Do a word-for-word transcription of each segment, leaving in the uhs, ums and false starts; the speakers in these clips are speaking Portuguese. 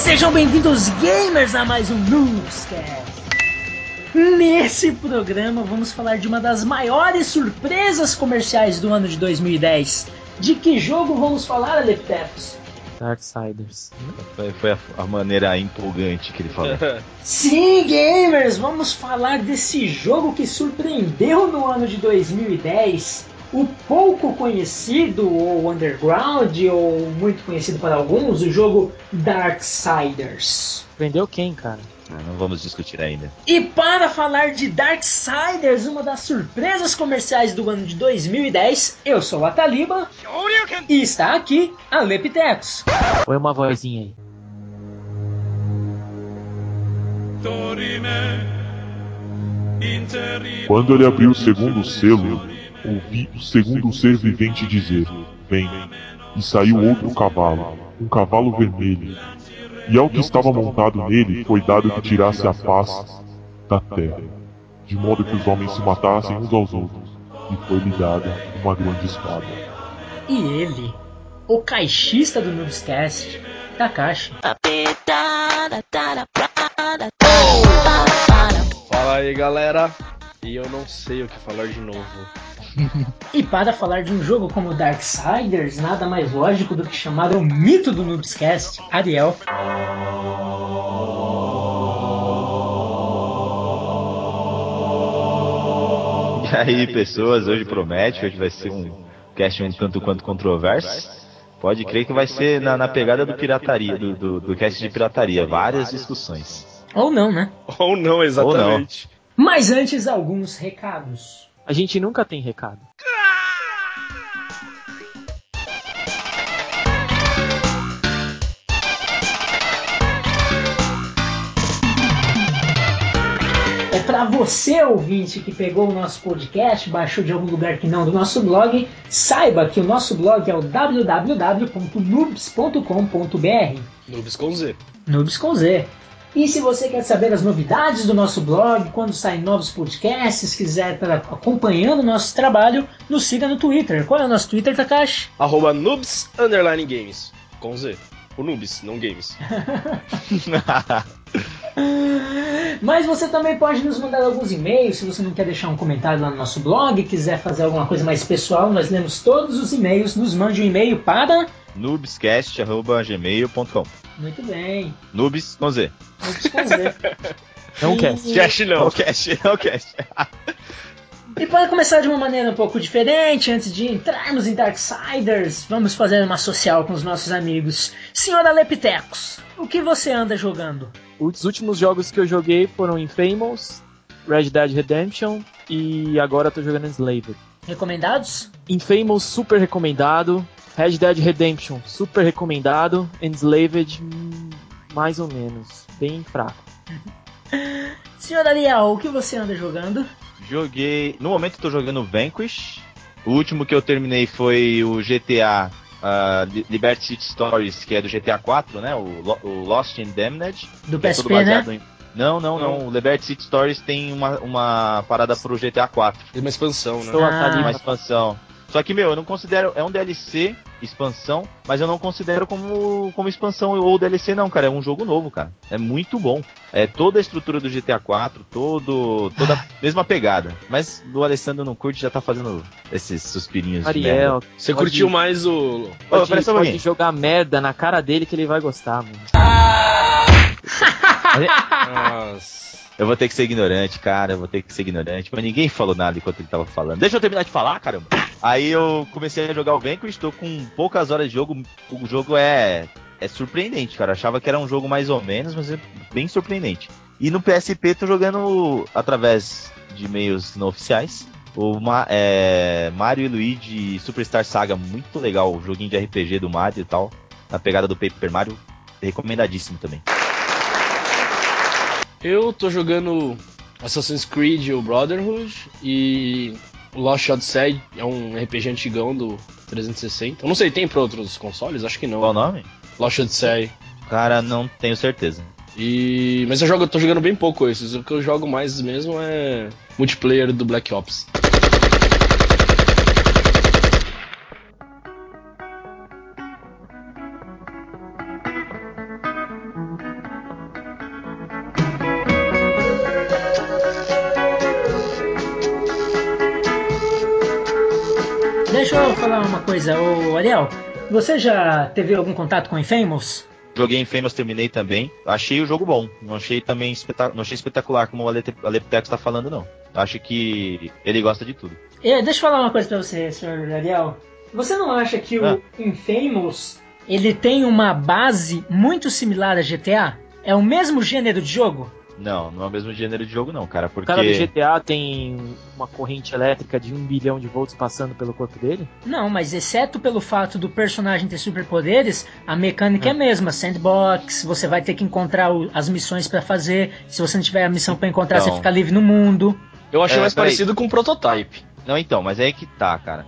Sejam bem-vindos, gamers, a mais um Noobscast. Nesse programa vamos falar de uma das maiores surpresas comerciais do ano de dois mil e dez. De que jogo vamos falar, Aleptepos? Darksiders. Foi, foi a, a maneira empolgante que ele falou. Sim, gamers, vamos falar desse jogo que surpreendeu no ano de dois mil e dez. O pouco conhecido, ou underground, ou muito conhecido para alguns, o jogo Darksiders. Prendeu quem, cara? Ah, não vamos discutir ainda. E para falar de Darksiders, uma das surpresas comerciais do ano de dois mil e dez, eu sou a Taliba e está aqui a Lepitecos. Põe uma vozinha aí. Quando ele abriu o segundo selo, ouvi o segundo ser vivente dizer: Vem. E saiu outro cavalo, um cavalo vermelho. E ao que estava montado nele foi dado que tirasse a paz da terra, de modo que os homens se matassem uns aos outros, e foi-lhe dada uma grande espada. E ele, o caixista do Noobscast, Takashi. Fala aí, galera. E eu não sei o que falar de novo. E para falar de um jogo como Darksiders, nada mais lógico do que chamar o mito do Noobscast, Ariel. E aí, pessoas, hoje promete, hoje vai ser um cast um tanto quanto controverso. Pode crer que vai ser na, na pegada do pirataria, do, do, do cast de pirataria, várias discussões. Ou não, né? Ou não, exatamente. Ou não. Mas antes, alguns recados. A gente nunca tem recado. É para você, ouvinte, que pegou o nosso podcast, baixou de algum lugar que não do nosso blog, saiba que o nosso blog é o w w w ponto noobs ponto com ponto b r. Noobs com Z. Noobs com Z. E se você quer saber as novidades do nosso blog, quando saem novos podcasts, quiser estar acompanhando o nosso trabalho, nos siga no Twitter. Qual é o nosso Twitter, Takashi? Arroba Noobs Underline Games. Com Z. O Noobs, não Games. Mas você também pode nos mandar alguns e-mails, se você não quer deixar um comentário lá no nosso blog, quiser fazer alguma coisa mais pessoal, nós lemos todos os e-mails, nos mande um e-mail para noobscast arroba gmail ponto com. Muito bem. Noobs com Z. Noobs com Z. Não E- cast. Cast não. Não cast, não cast. E para começar de uma maneira um pouco diferente, antes de entrarmos em Darksiders, vamos fazer uma social com os nossos amigos. Senhora Lepitecos, o que você anda jogando? Os últimos jogos que eu joguei foram Infamous, Red Dead Redemption e agora tô jogando Enslaved. Recomendados? Infamous, super recomendado. Red Dead Redemption, super recomendado. Enslaved, hum, mais ou menos, bem fraco. Senhor Ariel, o que você anda jogando? Joguei. No momento eu tô jogando Vanquish. O último que eu terminei foi o G T A uh, Liberty City Stories, que é do G T A quatro, né? O, Lo- o Lost and Damned. Do que é P S todo P, baseado né? em- Não, não, não. O Liberty City Stories tem uma, uma parada pro G T A quatro. Tem uma expansão, né? Sou a Ah. Taliba. Uma expansão. Só que, meu, eu não considero. É um D L C, expansão, mas eu não considero como, como expansão ou D L C, não, cara. É um jogo novo, cara. É muito bom. É toda a estrutura do G T A quatro, todo, toda a mesma pegada. Mas o Alessandro não curte, já tá fazendo esses suspirinhos de Ariel, merda. Você pode- curtiu mais o... Ô, Pode, pera só um pode pouquinho. jogar merda na cara dele que ele vai gostar, mano. Nossa. Eu vou ter que ser ignorante, cara. Eu vou ter que ser ignorante. Mas ninguém falou nada enquanto ele tava falando. Deixa eu terminar de falar, caramba. Aí eu comecei a jogar o Vanquish, estou com poucas horas de jogo. O jogo é, é surpreendente, cara. Eu achava que era um jogo mais ou menos, mas é bem surpreendente. E no P S P tô jogando através de meios não oficiais. O Ma- é, Mario e Luigi Superstar Saga, muito legal. O joguinho de R P G do Mario e tal. Na pegada do Paper Mario, recomendadíssimo também. Eu tô jogando Assassin's Creed o Brotherhood e o Lost Odyssey, é um R P G antigão do trezentos e sessenta. Eu não sei, tem pra outros consoles? Acho que não. Qual o nome? Lost Odyssey. Cara, não tenho certeza. E... Mas eu jogo, eu tô jogando bem pouco esses. O que eu jogo mais mesmo é multiplayer do Black Ops. deixa eu falar uma coisa. Ô, Ariel, você já teve algum contato com Infamous? Joguei Infamous, terminei também. Achei o jogo bom. Não achei também espetac... não achei espetacular como o Aleptex está falando, não. Acho que ele gosta de tudo. E, deixa eu falar uma coisa pra você, senhor Ariel. Você não acha que ah. o Infamous ele tem uma base muito similar a G T A? É o mesmo gênero de jogo? Não, não é o mesmo gênero de jogo não, cara, porque... O cara do G T A tem uma corrente elétrica de um bilhão de volts passando pelo corpo dele? Não, mas exceto pelo fato do personagem ter superpoderes, a mecânica é a mesma. Sandbox, você vai ter que encontrar o, as missões pra fazer. Se você não tiver a missão pra encontrar, então, você fica livre no mundo. Eu achei é, mais parecido aí. com o Prototype. Não, então, mas é aí que tá, cara.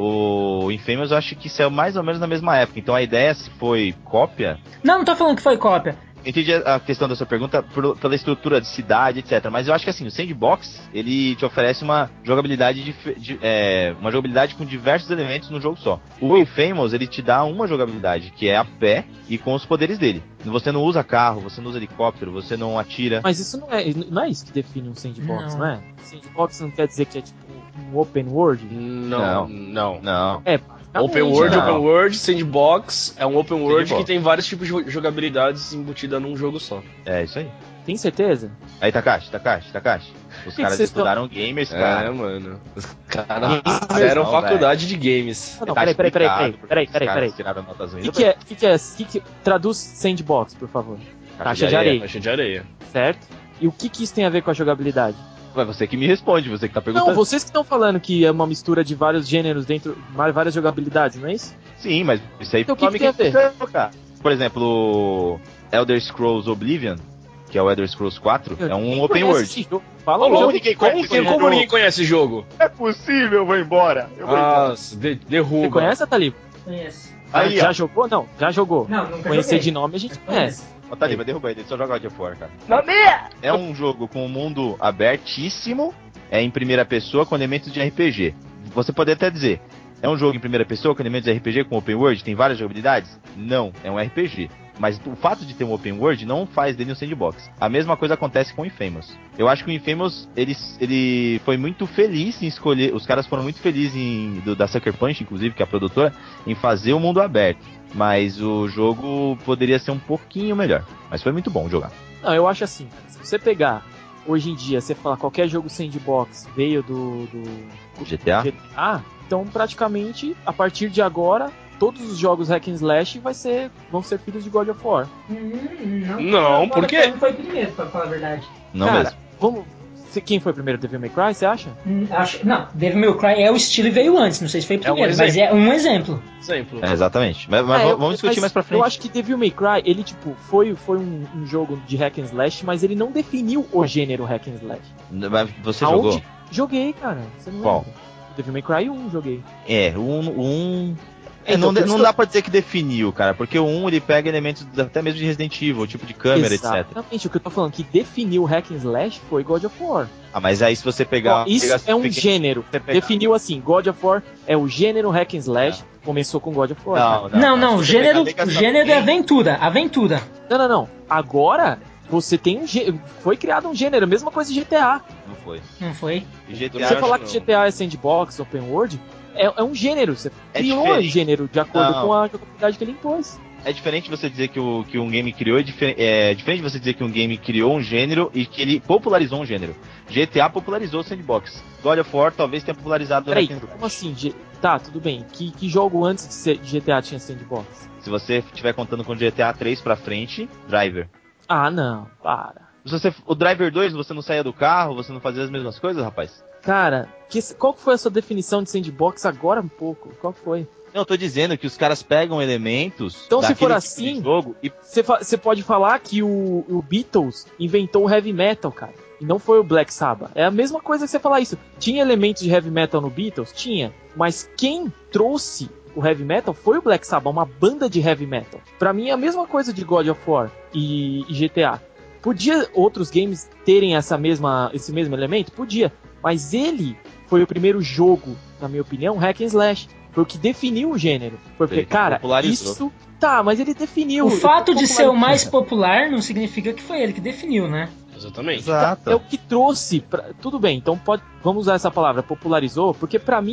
O Infamous eu acho que saiu mais ou menos na mesma época. Então a ideia, se foi cópia... Não, não tô falando que foi cópia. Entendi a questão da sua pergunta por, pela estrutura de cidade, etcétera. Mas eu acho que assim, o Sandbox, ele te oferece uma jogabilidade de, de, é, uma jogabilidade com diversos elementos no jogo só. O Infamous, ele te dá uma jogabilidade, que é a pé e com os poderes dele. Você não usa carro, você não usa helicóptero, você não atira. Mas isso não é, não é isso que define um Sandbox, não, não é? Sandbox não quer dizer que é tipo um open world? Não, não. não. É, Open World, não. Open World, Sandbox é um Open World Sandbox. que tem vários tipos de jogabilidades embutida num jogo só. É, isso aí. Tem certeza? Aí, Takashi, Takashi, Takashi. Os que caras que estudaram estão... gamers, cara. É, mano. Os caras fizeram faculdade véio. de games. Não, não, peraí, peraí, peraí, peraí, peraí, peraí. Tiraram notas ruins. O que, que é, que que é, que que... Traduz Sandbox, por favor. Caixa, Caixa de, de areia. areia. Caixa de areia. Certo. E o que que isso tem a ver com a jogabilidade? Ué, você que me responde, você que tá perguntando. Não, vocês que estão falando que é uma mistura de vários gêneros dentro, várias jogabilidades, não é isso? Sim, mas isso aí então, o que, que tem a ver? Por exemplo, o Elder Scrolls Oblivion, que é o Elder Scrolls quatro, Eu é um open world. Fala Como, logo. ninguém conhece como, como ninguém conhece esse jogo? É possível, eu vou embora. Eu vou ah, embora. derruba. Você conhece, Taliba? Conheço. Aí, já ó. jogou? Não, já jogou. Não, nunca Conhecer joguei. de nome a gente conhece. Ó, Taliba, derruba ele, só joga God of War, cara. Não, é um jogo com um mundo abertíssimo, é em primeira pessoa com elementos de R P G. Você pode até dizer, é um jogo em primeira pessoa com elementos de R P G com open world, tem várias jogabilidades? Não, é um R P G. Mas o fato de ter um open world não faz dele um sandbox. A mesma coisa acontece com o Infamous. Eu acho que o Infamous, ele, ele foi muito feliz em escolher, os caras foram muito felizes em, do, da Sucker Punch, inclusive, que é a produtora, em fazer o mundo aberto. Mas o jogo poderia ser um pouquinho melhor. Mas foi muito bom jogar. Não, eu acho assim, se você pegar, hoje em dia, você falar qualquer jogo sandbox veio do... do G T A? G T A, então praticamente, a partir de agora, todos os jogos hack and slash vai ser, vão ser filhos de God of War. Hum, não, não por quê? Não foi primeiro, pra falar a verdade. Não Cara, mesmo. Vamos... Quem foi primeiro? Devil May Cry, você acha? Hum, acho, não, Devil May Cry é o estilo e veio antes, não sei se foi primeiro, é um mas é um exemplo. Exemplo. É, exatamente. Mas, mas é, vamos eu, discutir mas mais pra frente. Eu acho que Devil May Cry, ele tipo, foi, foi um, um jogo de hack and slash, mas ele não definiu o gênero hack and slash. Mas você Aonde... jogou? Joguei, cara. Você não Qual? lembra? Devil May Cry um, joguei. É, o um... um... É, Então, não, não que dá eu... pra dizer que definiu, cara, porque o um ele pega elementos até mesmo de Resident Evil, tipo de câmera, Exatamente, etcétera. Exatamente, o que eu tô falando, que definiu hack and slash foi God of War. Ah, mas aí se você pegar... Isso pegar, é um pegar, gênero. pegar... Definiu assim, God of War é o gênero hack and slash, não. Começou com God of War. Não, não, não, não o gênero, o gênero é aventura, aventura. Não, não, não. Agora... Você tem um gê... Foi criado um gênero, mesma coisa de G T A. Não foi. Não foi. G T A, você falar que não. G T A é sandbox, open world, é, é um gênero. Você é criou um gênero de acordo não. com a jogabilidade que ele impôs. É diferente você dizer que, o, que um game criou, é, difer- é diferente você dizer que um game criou um gênero e que ele popularizou um gênero. G T A popularizou o sandbox. God of War talvez tenha popularizado... Peraí, como assim? G... Tá, tudo bem. Que, que jogo antes de, ser, de G T A tinha sandbox? Se você estiver contando com G T A três pra frente, Driver. Ah, não, para. Se você, o Driver dois, você não saía do carro, você não fazia as mesmas coisas, rapaz? Cara, que, qual foi a sua definição de sandbox agora um pouco? Qual foi? Não, eu tô dizendo que os caras pegam elementos... Então se for tipo assim, jogo e você fa- pode falar que o, o Beatles inventou o heavy metal, cara. E não foi o Black Sabbath. É a mesma coisa que você falar isso. Tinha elementos de heavy metal no Beatles? Tinha. Mas quem trouxe o heavy metal foi o Black Sabbath, uma banda de heavy metal. Pra mim é a mesma coisa de God of War e, e G T A. Podia outros games terem essa mesma, esse mesmo elemento? Podia. Mas ele foi o primeiro jogo, na minha opinião, hack and slash. Foi o que definiu o gênero. Porque, ele cara, isso... Tá, mas ele definiu. O fato de ser o mais popular não significa que foi ele que definiu, né? Exatamente. Exato. É o que trouxe... Pra... Tudo bem, então pode... vamos usar essa palavra, popularizou, porque pra mim,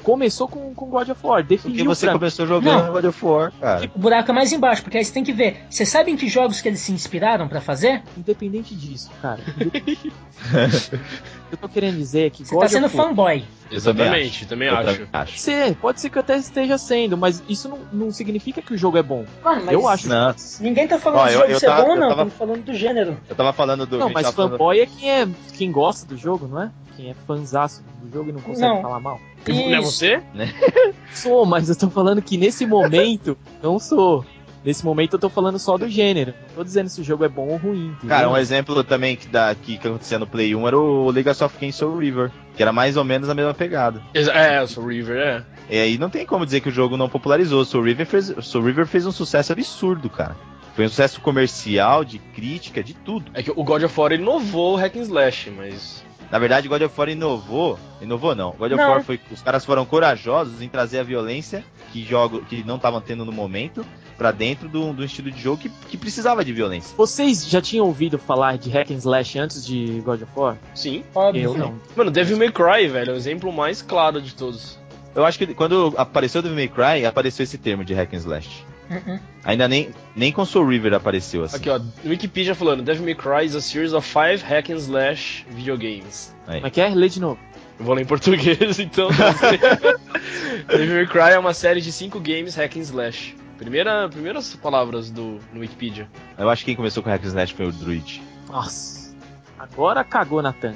começou com, com God of War, definiu. Porque você pra... começou jogando Não. God of War, cara. O buraco é mais embaixo, porque aí você tem que ver. Você sabe em que jogos que eles se inspiraram pra fazer? Independente disso, cara. Independente... Eu tô querendo dizer que Você God tá sendo of War... fanboy. Exatamente, também Eu acho. também acho. Pode ser, pode ser que eu até esteja sendo, mas isso não, não significa que o jogo é bom. Mano, mas Eu acho. Não, ninguém tá falando Ó, do eu- jogo eu ser tava- bom, eu não. tava- Estamos falando do gênero. eu tava falando do... a Não, gente mas tava falando- fanboy é quem, é quem gosta do jogo, não é? Quem é fanzaço do jogo e não consegue Não. falar mal. Não é Isso. você? Sou, mas eu tô falando que nesse momento, não sou. Nesse momento eu tô falando só do gênero. Não tô dizendo se o jogo é bom ou ruim, entendeu? Cara, um exemplo também que, da, que, que acontecia no Play um era o Legacy of Kain Soul River, que era mais ou menos a mesma pegada. Exa- É, eu sou River, é. E aí não tem como dizer que o jogo não popularizou. Soul River fez, Soul River fez um sucesso absurdo, cara. Foi um sucesso comercial, de crítica, de tudo. É que o God of War ele inovou o Hack and Slash, mas... Na verdade, God of War inovou. Inovou não. God of Não. War foi. Os caras foram corajosos em trazer a violência que, jogo, que não estavam tendo no momento pra dentro do, do estilo de jogo que, que precisava de violência. Vocês já tinham ouvido falar de Hack and Slash antes de God of War? Sim. Óbvio. Eu não. Mano, Devil May Cry, velho, é o exemplo mais claro de todos. Eu acho que quando apareceu o Devil May Cry, apareceu esse termo de hack and slash. Uh-uh. Ainda nem, nem com Soul River apareceu assim. Aqui, ó, no Wikipedia falando, Devil May Cry is a series of five hack and slash video games. Aí. Como é que é? Lê de novo. Eu vou ler em português, então. Devil May Cry é uma série de cinco games hack and slash. Primeira, primeiras palavras do no Wikipedia. Eu acho que quem começou com hack and slash foi o Druid. Nossa. Agora cagou na tanga.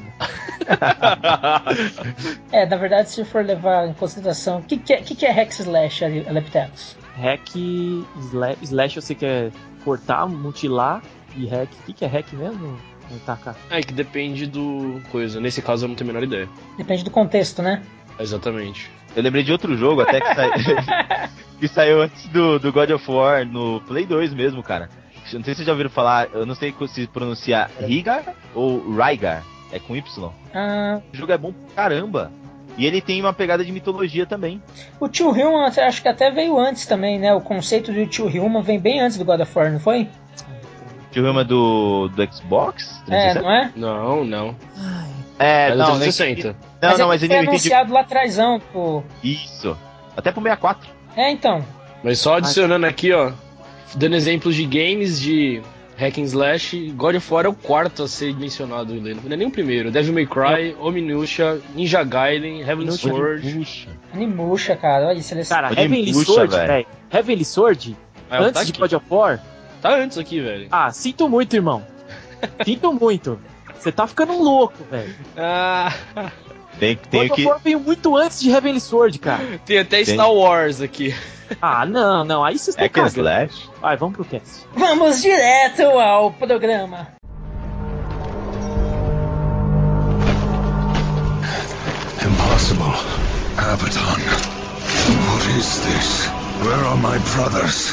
É, na verdade, se for levar em consideração, o que, que, é, que, que é Hack Slash, Alepteros? Hack, slash, slash você quer cortar, mutilar, e hack. O que, que é hack mesmo? Tacar. É que depende do coisa. Nesse caso eu não tenho a menor ideia. Depende do contexto, né? Exatamente. Eu lembrei de outro jogo até que, sa... que saiu antes do, do God of War no Play dois mesmo, cara. Não sei se vocês já ouviram falar, eu não sei se pronuncia Rygar ou Rygar, é com Y. Ah, O jogo é bom pra caramba. E ele tem uma pegada de mitologia também. o Tio Human acho que até veio antes também, né? O conceito do Tio Human vem bem antes do God of War, não foi? Tio Rama do, do Xbox? É, não é? Não, não. É, É do não, trezentos e sessenta. Não, Mas não, é mas que ele foi eu entendi. anunciado lá atrásão, pô. Isso. Até pro sessenta e quatro. É, então. Mas só adicionando aqui, ó, dando exemplos de games de hack and slash, God of War é o quarto a ser mencionado, Helena. Não é nem o primeiro. Devil May Cry, Onimusha, Ninja Gaiden, Heavenly Onimusha. Sword. Puxa. Animusha, cara. Olha isso. Eles... Cara, Pode Heavenly puxa, Sword, velho. velho. Heavenly Sword, Ah, antes tá de aqui. God of War. Tá antes aqui, velho. Ah, sinto muito, irmão. Sinto muito. Você tá ficando louco, velho. Ah, Tem, tem God que. of War veio muito antes de Heavenly Sword, cara. tem até Tem. Star Wars aqui. Ah, não, não. Aí vocês estão Hack and cagando. slash? Vai, vamos pro cast. Vamos direto ao programa. Impossible. Abaddon. What is this? Where are my brothers?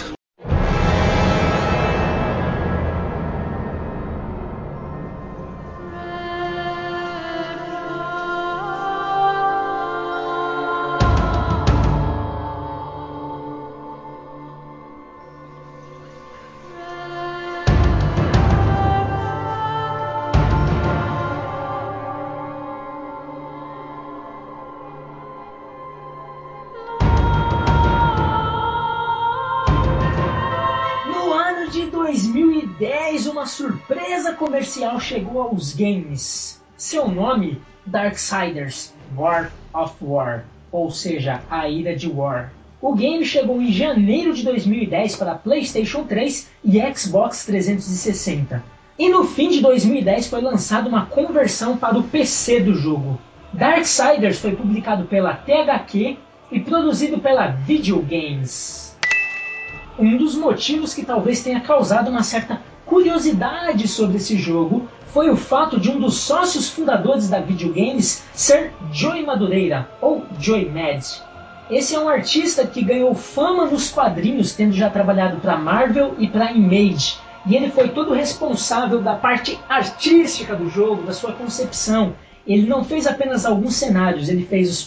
No ano de dois mil e dez, uma surpresa comercial chegou aos games. Seu nome, Darksiders War of War, ou seja, a Ira de War. O game chegou em janeiro de dois mil e dez para PlayStation três e Xbox trezentos e sessenta. E no fim de dois mil e dez foi lançada uma conversão para o P C do jogo. Darksiders foi publicado pela T H Q e produzido pela Videogames. Um dos motivos que talvez tenha causado uma certa curiosidade sobre esse jogo foi o fato de um dos sócios fundadores da Videogames ser Joey Madureira, ou Joey Mad. Esse é um artista que ganhou fama nos quadrinhos, tendo já trabalhado para Marvel e para Image, e ele foi todo responsável da parte artística do jogo, da sua concepção. Ele não fez apenas alguns cenários, ele fez os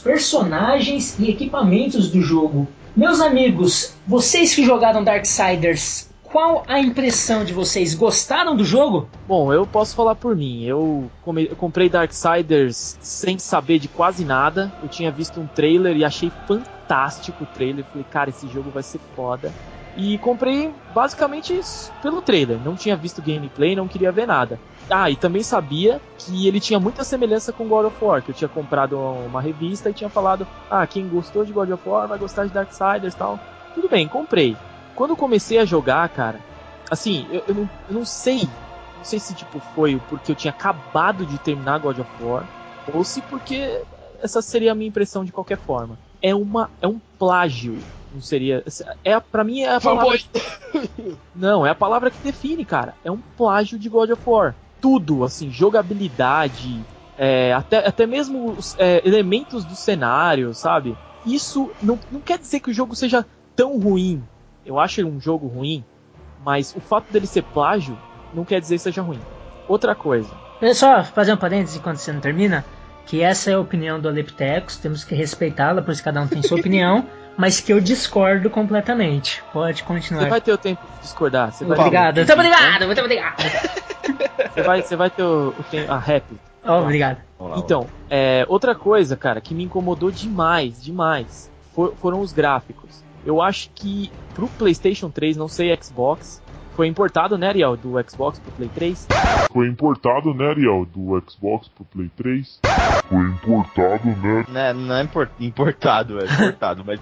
personagens e equipamentos do jogo. Meus amigos, vocês que jogaram Darksiders, qual a impressão de vocês? Gostaram do jogo? Bom, eu posso falar por mim. Eu, come- eu comprei Darksiders sem saber de quase nada. Eu tinha visto um trailer e achei fantástico o trailer. Falei, cara, esse jogo vai ser foda. E comprei basicamente pelo trailer. Não tinha visto gameplay, não queria ver nada. Ah, e também sabia que ele tinha muita semelhança com God of War, que eu tinha comprado uma revista e tinha falado, ah, quem gostou de God of War vai gostar de Darksiders e tal. Tudo bem, comprei. Quando eu comecei a jogar, cara, assim, eu, eu, não, eu não sei, não sei se tipo foi porque eu tinha acabado de terminar God of War, ou se porque essa seria a minha impressão de qualquer forma. É uma, é um plágio, não seria, é pra mim é a palavra, não, é a palavra que define, cara, é um plágio de God of War. Tudo, assim, jogabilidade, é, até, até mesmo os é, elementos do cenário, sabe? Isso não, não quer dizer que o jogo seja tão ruim. Eu acho ele um jogo ruim, mas o fato dele ser plágio não quer dizer que seja ruim. Outra coisa. Deixa eu só fazer um parênteses enquanto você não termina, que essa é a opinião do Aleptecos, temos que respeitá-la, pois cada um tem sua opinião, mas que eu discordo completamente. Pode continuar. Você vai ter o tempo de discordar. Você vai Obrigado, ter... muito obrigado, muito obrigado. Você vai, você vai ter o, o tempo... A réplica. Oh, obrigado. Então, é, outra coisa, cara, que me incomodou demais, demais, for, foram os gráficos. Eu acho que pro PlayStation três, não sei Xbox, foi importado, né, Ariel, do Xbox pro Play três? Foi importado, né, Ariel, do Xbox pro Play três? Foi importado, né? Não é, não é import- importado, é importado, mas...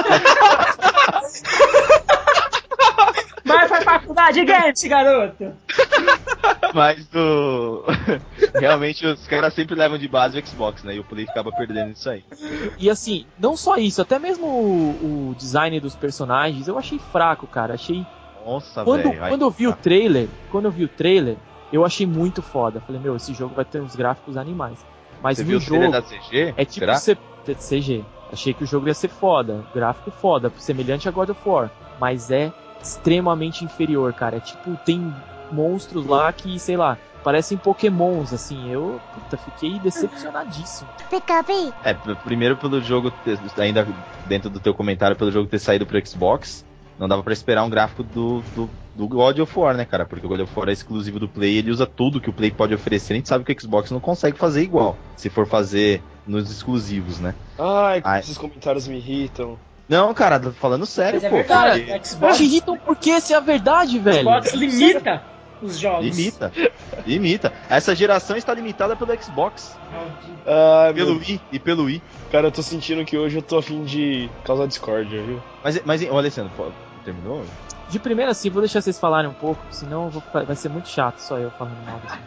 Vai pra faculdade, games, garoto! Mas o... realmente os caras sempre levam de base o Xbox, né? E o Play acaba perdendo isso aí. E assim, não só isso, até mesmo o, o design dos personagens, eu achei fraco, cara. Achei. Nossa, Quando, velho. quando eu vi o trailer, quando eu vi o trailer, eu achei muito foda. Falei, meu, esse jogo vai ter uns gráficos animais. Mas Você no viu o jogo trailer da C G? é tipo Será? C- C G. Achei que o jogo ia ser foda, gráfico foda, semelhante a God of War, mas é extremamente inferior, cara. É tipo, tem monstros lá que, sei lá, parecem pokémons, assim. Eu, puta, fiquei decepcionadíssimo. É, p- primeiro pelo jogo, ter- ainda dentro do teu comentário, pelo jogo ter saído pro Xbox, não dava pra esperar um gráfico do, do, do God of War, né, cara? Porque o God of War é exclusivo do Play, ele usa tudo que o Play pode oferecer, a gente sabe que o Xbox não consegue fazer igual, se for fazer nos exclusivos, né? Ai, Ai. esses comentários me irritam. Não, cara, tô falando sério, Mas é pô. verdade, porque o Xbox, Te irritam porque se é a verdade, velho. Xbox limita os jogos. Limita, limita. Essa geração está limitada pelo Xbox, Ai, pelo meu... Wii e pelo Wii. Cara, eu tô sentindo que hoje eu tô a fim de causar discórdia, viu? Mas, mas ô Alessandro, pô, terminou? De primeira, assim, vou deixar vocês falarem um pouco, senão eu vou ficar- vai ser muito chato só eu falando mal desse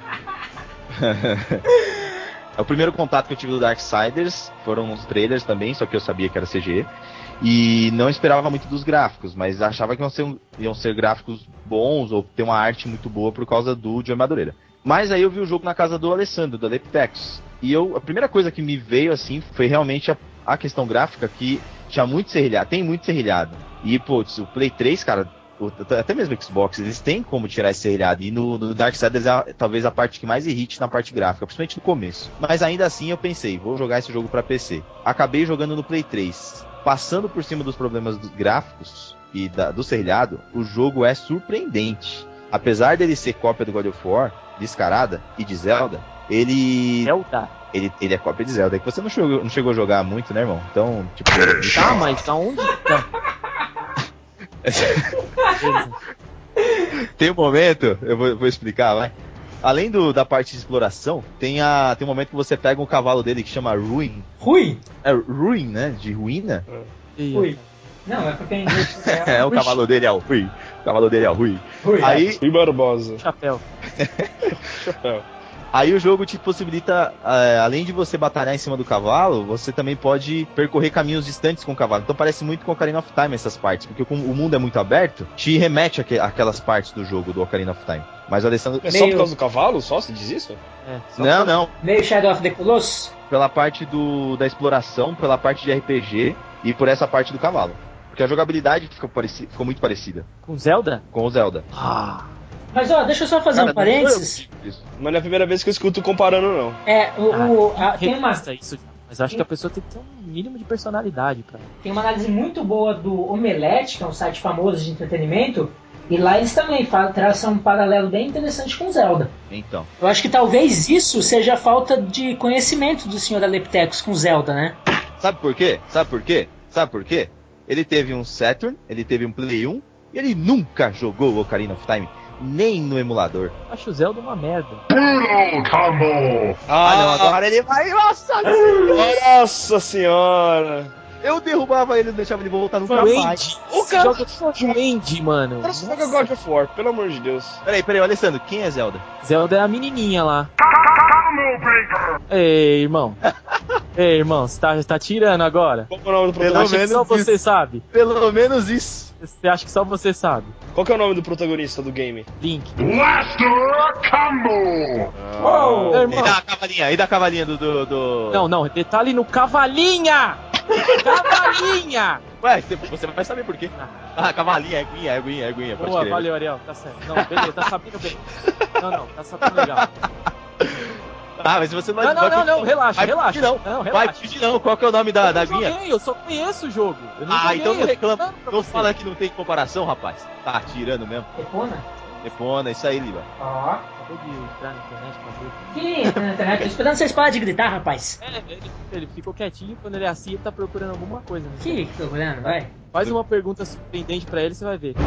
jogo. O primeiro contato que eu tive do Darksiders foram nos trailers também, só que eu sabia que era C G. E não esperava muito dos gráficos, mas achava que iam ser, iam ser gráficos bons ou ter uma arte muito boa por causa do Joey Madureira. Mas aí eu vi o jogo na casa do Alessandro, do Aleptex. E eu, a primeira coisa que me veio assim foi realmente a, a questão gráfica, que tinha muito serrilhado, tem muito serrilhado. E, pô, o Play três, cara, o, até mesmo o Xbox, eles têm como tirar esse serrilhado. E no, no Darksiders é a, talvez a parte que mais irrite na parte gráfica, principalmente no começo. Mas ainda assim eu pensei, vou jogar esse jogo pra P C. Acabei jogando no Play três. Passando por cima dos problemas dos gráficos e da, do serrilhado, o jogo é surpreendente. Apesar dele ser cópia do God of War, descarada, e de Zelda, ele... Zelda? Ele, ele é cópia de Zelda. É que você não chegou, não chegou a jogar muito, né, irmão? Então, tipo... Tá, mas aonde tá? Tem um momento, eu vou, vou explicar, vai. Além do, da parte de exploração, tem, a, tem um momento que você pega um cavalo dele que chama Ruin. Rui? É Ruin, né? De ruína. Rui. Não, é porque em inglês É, é o cavalo dele é o Rui. O cavalo dele é o Rui. Rui. Aí, Rui Barbosa. Chapéu. Chapéu. aí o jogo te possibilita, uh, além de você batalhar em cima do cavalo, você também pode percorrer caminhos distantes com o cavalo. Então parece muito com Ocarina of Time essas partes, porque como o mundo é muito aberto, te remete àque- àquelas partes do jogo do Ocarina of Time. Mas o Alessandro... É só Meio- por causa do cavalo? Só? Você diz isso? É, só Não, pra- não. Meio Shadow of the Colossus? Pela parte do, da exploração, pela parte de R P G e por essa parte do cavalo. Porque a jogabilidade ficou, pareci, ficou muito parecida Com Zelda? com o Zelda. Ah. Mas ó, deixa eu só fazer Cara, um não sou eu parênteses. que digo isso. Mas não é a primeira vez que eu escuto comparando, não. É, o, o- a- Ah, tem, uma, revista isso já. Mas eu acho que a pessoa tem que ter um mínimo de personalidade pra. tem uma análise muito boa do Omelete, que é um site famoso de entretenimento, E lá eles também falam, traçam um paralelo bem interessante com Zelda. Então. Eu acho que talvez isso seja a falta de conhecimento do senhor Aleptecos com Zelda, né? Sabe por quê? Sabe por quê? Sabe por quê? Ele teve um Saturn, ele teve um Play um, e ele nunca jogou o Ocarina of Time, nem no emulador. Acho o Zelda uma merda. Brutal Combo! Ah, não, agora ele vai... Nossa senhora! Nossa senhora! Eu derrubava ele e não deixava ele voltar nunca Duende. mais. O cara joga só Duende, mano. O cara só joga God of War, pelo amor de Deus. Peraí, peraí, Alessandro, quem é Zelda? Zelda é a menininha lá. Ei, irmão. Ei, irmão, você tá, tá tirando agora? Qual que é o nome do Pelo protagonista? Acha que só menos você isso. sabe? Pelo menos isso. Você acha que só você sabe? Qual que é o nome do protagonista do game? Link. Blaster Combo! Uou! Ei, E irmão. da cavalinha, e da cavalinha do... do, do... Não, não, detalhe no cavalinha! Cavalinha! Ué, você- você vai saber por quê. Ah, cavalinha, é aguinha, é aguinha, é aguinha, pode Boa, crer. valeu, Ariel, tá certo. Não, beleza, tá sabendo bem. Não, não, tá sabendo legal. Ah, mas você não Não, não, vai não, não, pedir- relaxa, vai relaxa. pedir não, Não, vai relaxa. pedir não, qual que é o nome da, da Eu não aguinha? joguei, eu só conheço o jogo. Eu não Ah, joguei, então não eu tô reclama, falando pra não você. fala que não tem comparação, rapaz. Tá tirando mesmo. Epona? Epona, isso aí, Liba. Ó. Acabou de entrar na internet pra ver. Que entra na internet? Tô esperando vocês pararem de gritar, rapaz. É, ele, ele ficou quietinho, quando ele é assim, ele tá procurando alguma coisa. Né? Que que tô olhando, vai. Faz uma pergunta surpreendente pra ele, você vai ver.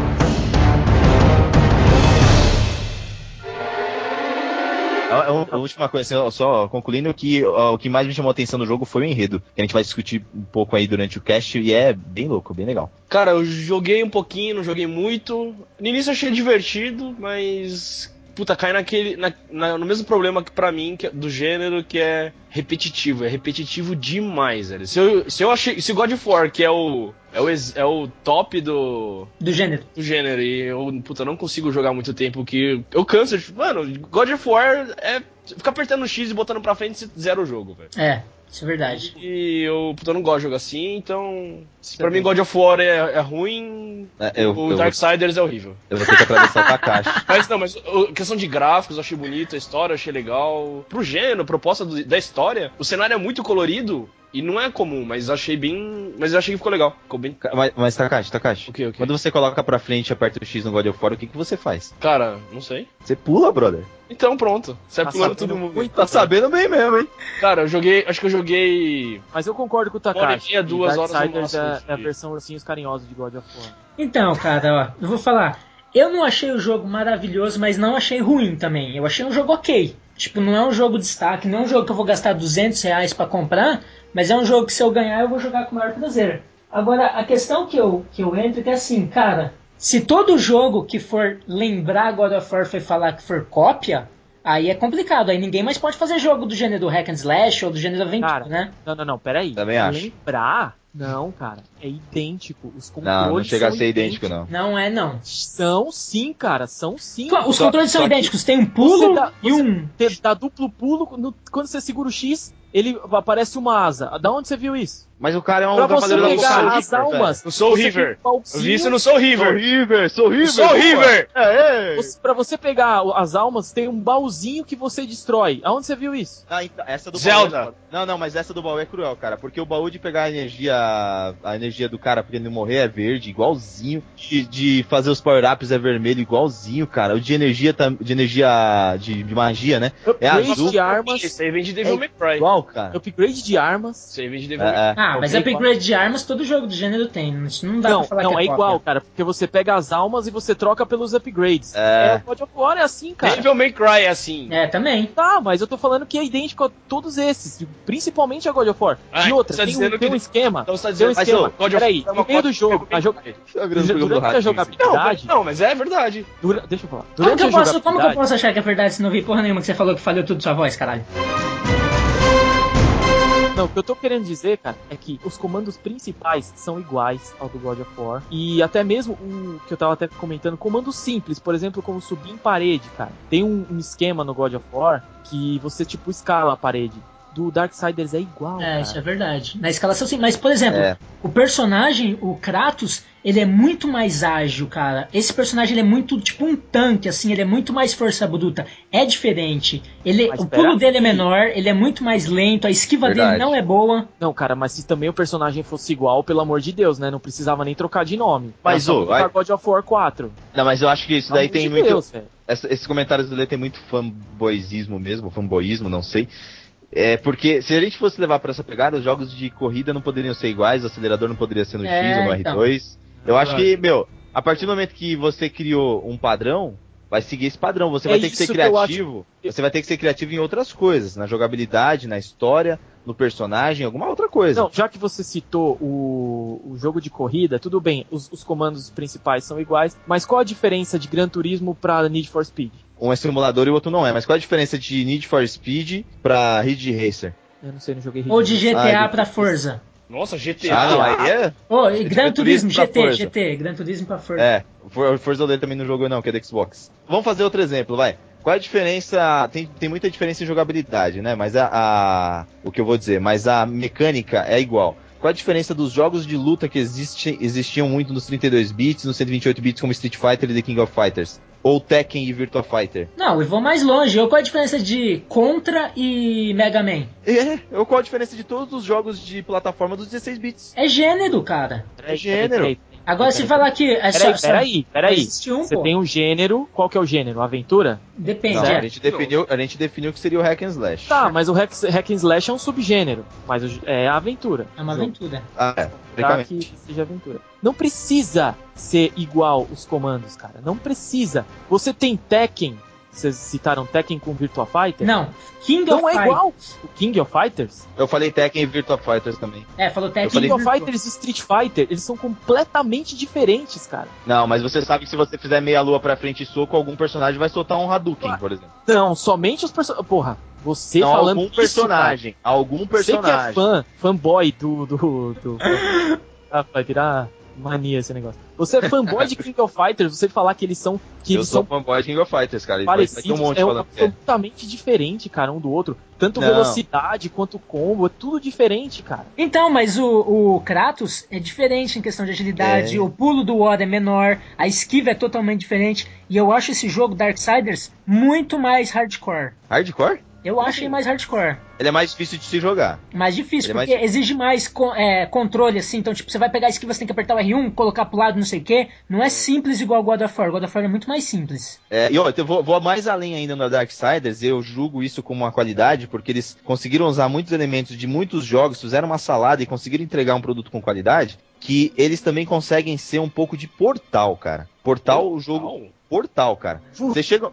A, a- a última coisa, assim, ó, só concluindo que ó, o que mais me chamou a atenção no jogo foi o enredo, que a gente vai discutir um pouco aí durante o cast, e é bem louco, bem legal. Cara, eu joguei um pouquinho, não joguei muito. No início eu achei divertido, mas... Puta, cai naquele, na, na- no mesmo problema que pra mim, que é do gênero, que é repetitivo. É repetitivo demais, velho. Se eu, se eu achei... Se God of War, que é o... É o, ex- é o top do... Do gênero. do gênero, e eu, puta, não consigo jogar muito tempo, que eu canso. Tipo, mano, God of War é ficar apertando X e botando pra frente e zero o jogo, velho. É, isso é verdade. E eu, puta, eu não gosto de jogar assim, então... Se pra mim God of War é, é ruim, É, eu, o eu, Darksiders é horrível. eu vou ter que atravessar o Takashi. Mas não, mas o- questão de gráficos, eu achei bonito, a história eu achei legal. Pro gênero, a proposta do- da história, o cenário é muito colorido e não é comum, mas eu achei bem... Mas eu achei que ficou legal, ficou bem... Mas, mas Takashi, Takashi, O quê, o quê? quando você coloca pra frente e aperta o X no God of War, o que, que você faz? Cara, não sei. Você pula, brother? Então pronto, sai Tá pulando sabendo todo mundo. muito. Tá sabendo bem mesmo, hein? Cara, eu joguei, acho que eu joguei... Mas eu concordo com o Uma hora e Takashi. meia, duas que horas no Darksiders máximo, é, é a de- versão ursinhos carinhosos de God of War. Então, cara, ó, eu vou falar. Eu não achei o jogo maravilhoso, mas não achei ruim também. Eu achei um jogo ok. Tipo, não é um jogo de destaque, não é um jogo que eu vou gastar duzentos reais pra comprar, mas é um jogo que se eu ganhar eu vou jogar com o maior prazer. Agora, a questão que eu, que eu entro é que assim, cara, se todo jogo que for lembrar God of War foi falar que for cópia, aí é complicado. Aí ninguém mais pode fazer jogo do gênero do hack and slash ou do gênero aventura, Cara, né? Não, não, não, peraí. Também acho. Lembrar? Não, cara. É idêntico. Os controles Não, não chega a são ser idêntico, idênticos. não. Não é, não. São sim, cara. São sim. Os Só- controles são só que idênticos. Tem um pulo Você dá, e você um... te- dá duplo pulo, no- quando você segura o X, ele aparece uma asa. Da onde você viu isso? Mas o cara é um Pra você cavaleiro do pegar Apocalipse, as almas. Eu sou você River. tem um pauzinho- Eu vi isso no Soul River. Sou River, sou River. Soul boa. River! É, é. Você, pra você pegar o- as almas, tem um baúzinho que você destrói. Aonde você viu isso? Ah, então, essa do Zelda. baú é foda. Não, não, mas essa do baú é cruel, cara. Porque o baú de pegar a energia. A energia do cara pra ele não morrer é verde, igualzinho. De, de fazer os power-ups é vermelho, igualzinho, cara. O de energia tam- de energia. De, de magia, né? É Upgrade azul. de armas. Esse aí vem de Devil É May Cry. Igual, cara. Upgrade de armas. Esse aí vem de Devil May Cry. É, é. Ah, mas É upgrade de armas todo jogo do gênero tem. Isso não dá Não, pra falar não, que é, é igual, cópia. cara, porque você pega as almas e você troca pelos upgrades. É. o God of War é assim, cara. Devil May Cry é assim. É, também. Tá, mas eu tô falando que é idêntico a todos esses, principalmente a God of War. Ah, e outra, você tá tem, um, dizendo tem que- um esquema. Então você tá Tem um dizendo Mas, esquema. ô, God of Peraí, War é uma no meio do cópia jogo, de a jo- Tá virando programa do durante a Ratinho, jogabilidade. Não, mas é verdade. dura- deixa eu falar. Como Durante que, eu a posso, como que eu jogabilidade. posso achar que é verdade se não vi porra nenhuma que você falou que falhou tudo sua voz, caralho? Não, o que eu tô querendo dizer, cara, é que os comandos principais são iguais ao do God of War. E até mesmo o que eu tava até comentando, comandos simples, por exemplo, como subir em parede, cara. Tem um, um esquema no God of War que você, tipo, escala a parede. do Darksiders é igual, É, cara. isso é verdade. Na escalação sim, mas por exemplo, É. o personagem, o Kratos, ele é muito mais ágil, cara. Esse personagem ele é muito tipo um tanque, assim, ele é muito mais força bruta. É diferente. Ele, Mas o pulo pera dele é aí. menor, ele é muito mais lento, a esquiva Verdade. dele não é boa. Não, cara, mas se também o personagem fosse igual, pelo amor de Deus, né? Não precisava nem trocar de nome. Mas, Era só ô, colocar aí- God of War quatro. Não, mas eu acho que isso Pelo daí amor tem de muito. Deus, velho. Essa- esses comentários do Lê tem muito fanboyismo mesmo, fanboyismo, não sei. É porque se a gente fosse levar pra essa pegada, os jogos de corrida não poderiam ser iguais, o acelerador não poderia ser no É, X ou no então. R dois. Eu acho Verdade. que, meu, a partir do momento que você criou um padrão, vai seguir esse padrão. Você É vai ter que ser isso que eu acho- criativo. Você vai ter que ser criativo em outras coisas, na jogabilidade, na história, no personagem, alguma outra coisa. Não, já que você citou o, o jogo de corrida, tudo bem, os, os comandos principais são iguais, mas qual a diferença de Gran Turismo pra Need for Speed? Um é simulador e o outro não é. Mas qual a diferença de Need for Speed pra Ridge Racer? Eu não sei, não joguei Ou de Ridge G T A Ah, pra de- Forza. Nossa, G T Ah, A. não, aí é. Ô, e G- Gran Gran Turismo, Turismo pra G T, Forza. G T, Gran Turismo pra Forza. É, o Forza dele também não jogou não, que é do Xbox. Vamos fazer outro exemplo, vai. Qual é a diferença? Tem, tem muita diferença em jogabilidade, né? Mas a, a- o que eu vou dizer, mas a mecânica é igual. Qual a diferença dos jogos de luta que existe, existiam muito nos trinta e dois bits, nos cento e vinte e oito bits, como Street Fighter e The King of Fighters? Ou Tekken e Virtua Fighter? Não, e vou mais longe. Eu, qual a diferença de Contra e Mega Man? É, ou qual a diferença de todos os jogos de plataforma dos dezesseis bits? É gênero, cara. É gênero. Agora, se falar que... É só, Peraí, só- peraí, peraí. existe um, Você pô. tem um gênero, qual que é o gênero? Aventura? Depende, Não, é. a gente, definiu, a gente definiu que seria o Hack and Slash. Tá, mas o hack, hack and slash é um subgênero, mas o- é aventura. É uma Jogo. aventura. Ah, é. Tá Teoricamente. que seja aventura. Não precisa ser igual os comandos, cara. Não precisa. Você tem Tekken. Vocês citaram Tekken com Virtua Fighter? Não, King Não of é igual. Fighters. O King of Fighters? Eu falei Tekken e Virtua Fighters também. É, falou Tekken. falei King of Virtua. Fighters e Street Fighter, eles são completamente diferentes, cara. Não, mas você sabe que se você fizer meia lua pra frente e soco, algum personagem vai soltar um Hadouken, por exemplo. Não, somente os personagens. Porra, você Não, falando algum isso, personagem. Algum cara. Você que é personagem. fã, fanboy do. do, do... Ah, vai virar mania esse negócio. Você é fanboy de King of Fighters, você falar que eles são. Que Eu eles sou são fanboy de King of Fighters, cara. Vai, vai ter parecidos, um monte é falando que é. absolutamente diferente, cara, um do outro. Tanto Não. velocidade quanto combo, é tudo diferente, cara. Então, mas o, o Kratos é diferente em questão de agilidade, É. o pulo do War é menor, a esquiva é totalmente diferente, e eu acho esse jogo Darksiders muito mais hardcore. Hardcore? Eu acho ele mais hardcore. Ele é mais difícil de se jogar. Mais difícil, Ele é porque mais- exige mais co- é, controle, assim. Então, tipo, você vai pegar a esquiva, você tem que apertar o R um, colocar pro lado, não sei o quê. Não é simples igual God of War. God of War é muito mais simples. É, e ó, eu vou, vou mais além ainda no Darksiders, eu julgo isso como uma qualidade, porque eles conseguiram usar muitos elementos de muitos jogos, fizeram uma salada e conseguiram entregar um produto com qualidade, que eles também conseguem ser um pouco de Portal, cara. Portal, o jogo... Portal, cara. Você chega...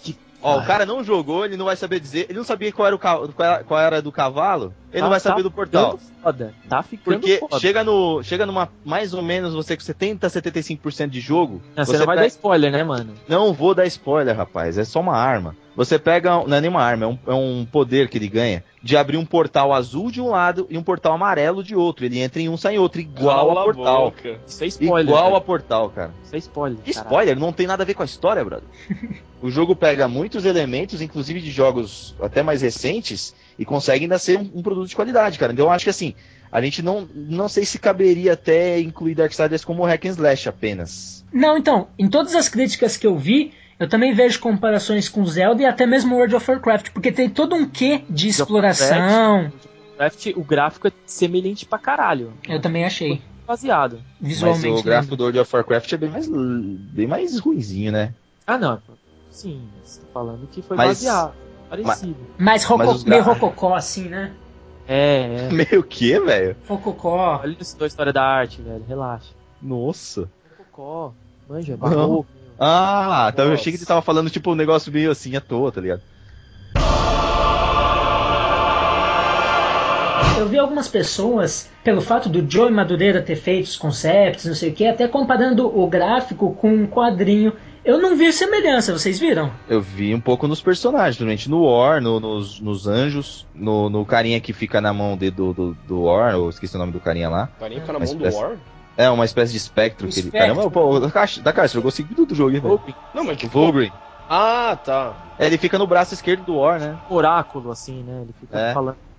Ó, o cara não jogou, ele não vai saber dizer, ele não sabia qual era, o ca- qual era, qual era do cavalo, ele não vai saber do Portal. Ficando foda. Tá ficando Porque foda. chega no chega numa mais ou menos você com setenta, setenta e cinco por cento de jogo, Não, você não vai pega- dar spoiler, né, mano? Não vou dar spoiler, rapaz, é só uma arma. Você pega, não é nenhuma arma, é um, é um poder que ele ganha de abrir um portal azul de um lado e um portal amarelo de outro. Ele entra em um, sai em outro, igual Cala a a Portal. boca. Isso é spoiler. Igual cara. a Portal, cara. Isso é spoiler. Que caralho. spoiler, não tem nada a ver com a história, brother. O jogo pega muitos elementos, inclusive de jogos até mais recentes, e consegue ainda ser um, um produto de qualidade, cara. Então eu acho que assim, a gente não, não sei se caberia até incluir Darksiders como hack and slash apenas. Não, então, em todas as críticas que eu vi, eu também vejo comparações com Zelda e até mesmo World of Warcraft, porque tem todo um quê de exploração. Warcraft, o gráfico é semelhante pra caralho. Eu também achei, Baseado. visualmente. Mas o gráfico lembro. do World of Warcraft é bem mais, bem mais ruinzinho, né? Ah, não. Sim, você tá falando que foi Mas- baseado. Parecido. Mais roco- Mas os meio gra- rococó, assim, né? É, é. Meio que, velho? Rococó. Olha isso da história da arte, velho. Relaxa. Nossa. Cocó. Manja, Não. barroco. Ah, tá, eu Nossa. achei que você tava falando tipo um negócio meio assim à toa, tá ligado? Eu vi algumas pessoas, pelo fato do Joey Madureira ter feito os concepts, não sei o que, até comparando o gráfico com um quadrinho. Eu não vi semelhança, vocês viram? Eu vi um pouco nos personagens, principalmente no War, no- nos, nos anjos, no, no carinha que fica na mão de- do, do, do War, eu esqueci o nome do carinha lá. O carinha fica na Uma mão do espécie- War? É, uma espécie de espectro. O que ele, espectro. caramba, pô, da caixa, da caixa, jogou cinco minutos do jogo, hein, velho. Não, mas que O Vulgrim. Ah, tá. É, ele fica no braço esquerdo do War, né? Oráculo, assim, né? Ele fica É. falando.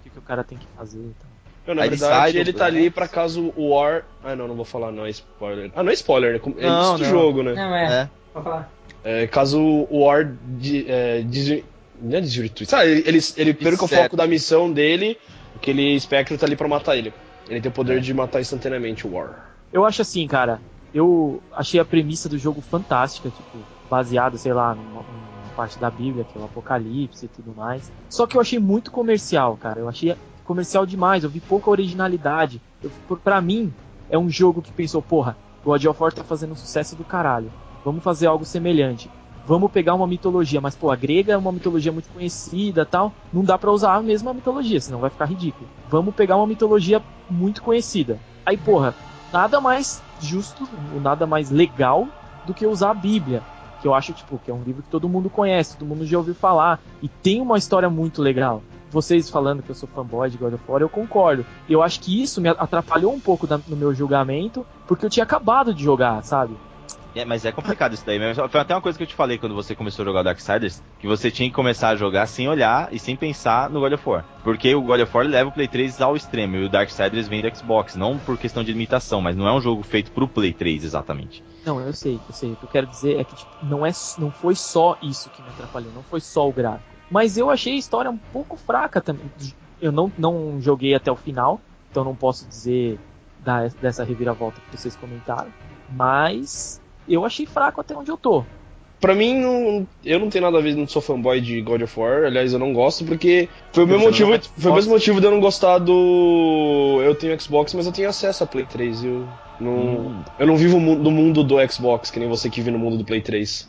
que, que o cara tem que fazer. Então. Eu, na Aí verdade, ele ele sai do tá ali Blacks. pra caso o War... Ah, não, não vou falar, não é spoiler. Ah, não é spoiler, né? Como- É Não, isso do não. jogo, né? Não, é. É. Pode falar. É, caso o War... De, é, desvi- Não é desvirtue. Sabe, ele, ele, ele perca o Certo. foco da missão dele, aquele Spectre tá ali pra matar ele. Ele tem o poder É. de matar instantaneamente o War. Eu acho assim, cara, eu achei a premissa do jogo fantástica, tipo, baseada, sei lá, numa, numa parte da Bíblia, que é o Apocalipse e tudo mais. Só que eu achei muito comercial, cara. Eu achei comercial demais, eu vi pouca originalidade. Eu, por- pra mim, é um jogo que pensou, porra, God of War tá fazendo um sucesso do caralho. Vamos fazer algo semelhante. Vamos pegar uma mitologia, mas pô, a grega é uma mitologia muito conhecida, tal. Não dá pra usar a mesma mitologia, senão vai ficar ridículo. Vamos pegar uma mitologia muito conhecida. Aí, porra, nada mais justo, nada mais legal do que usar a Bíblia, que eu acho, tipo, que é um livro que todo mundo conhece, todo mundo já ouviu falar, e tem uma história muito legal. Vocês falando que eu sou fanboy de God of War, eu concordo. Eu acho que isso me atrapalhou um pouco da- no meu julgamento, porque eu tinha acabado de jogar, sabe? É, mas é complicado isso daí. Mas foi até uma coisa que eu te falei quando você começou a jogar o Darksiders, que você tinha que começar a jogar sem olhar e sem pensar no God of War. Porque o God of War leva o Play três ao extremo, e o Darksiders vem do Xbox, não por questão de limitação, mas não é um jogo feito pro Play três, exatamente. Não, eu sei, eu sei. O que eu quero dizer é que tipo, não, é, não foi só isso que me atrapalhou, não foi só o gráfico. Mas eu achei a história um pouco fraca também. Eu não, não joguei até o final, então não posso dizer da, dessa reviravolta que vocês comentaram. Mas eu achei fraco até onde eu tô. Pra mim, não, eu não tenho nada a ver, não sou fanboy de God of War, aliás, eu não gosto, porque foi o mesmo Você motivo, não gosta? foi o mesmo motivo de eu não gostar do... Eu tenho Xbox, mas eu tenho acesso a Play três, eu não, Hum. eu não vivo mu- no mundo do Xbox, que nem você que vive no mundo do Play três.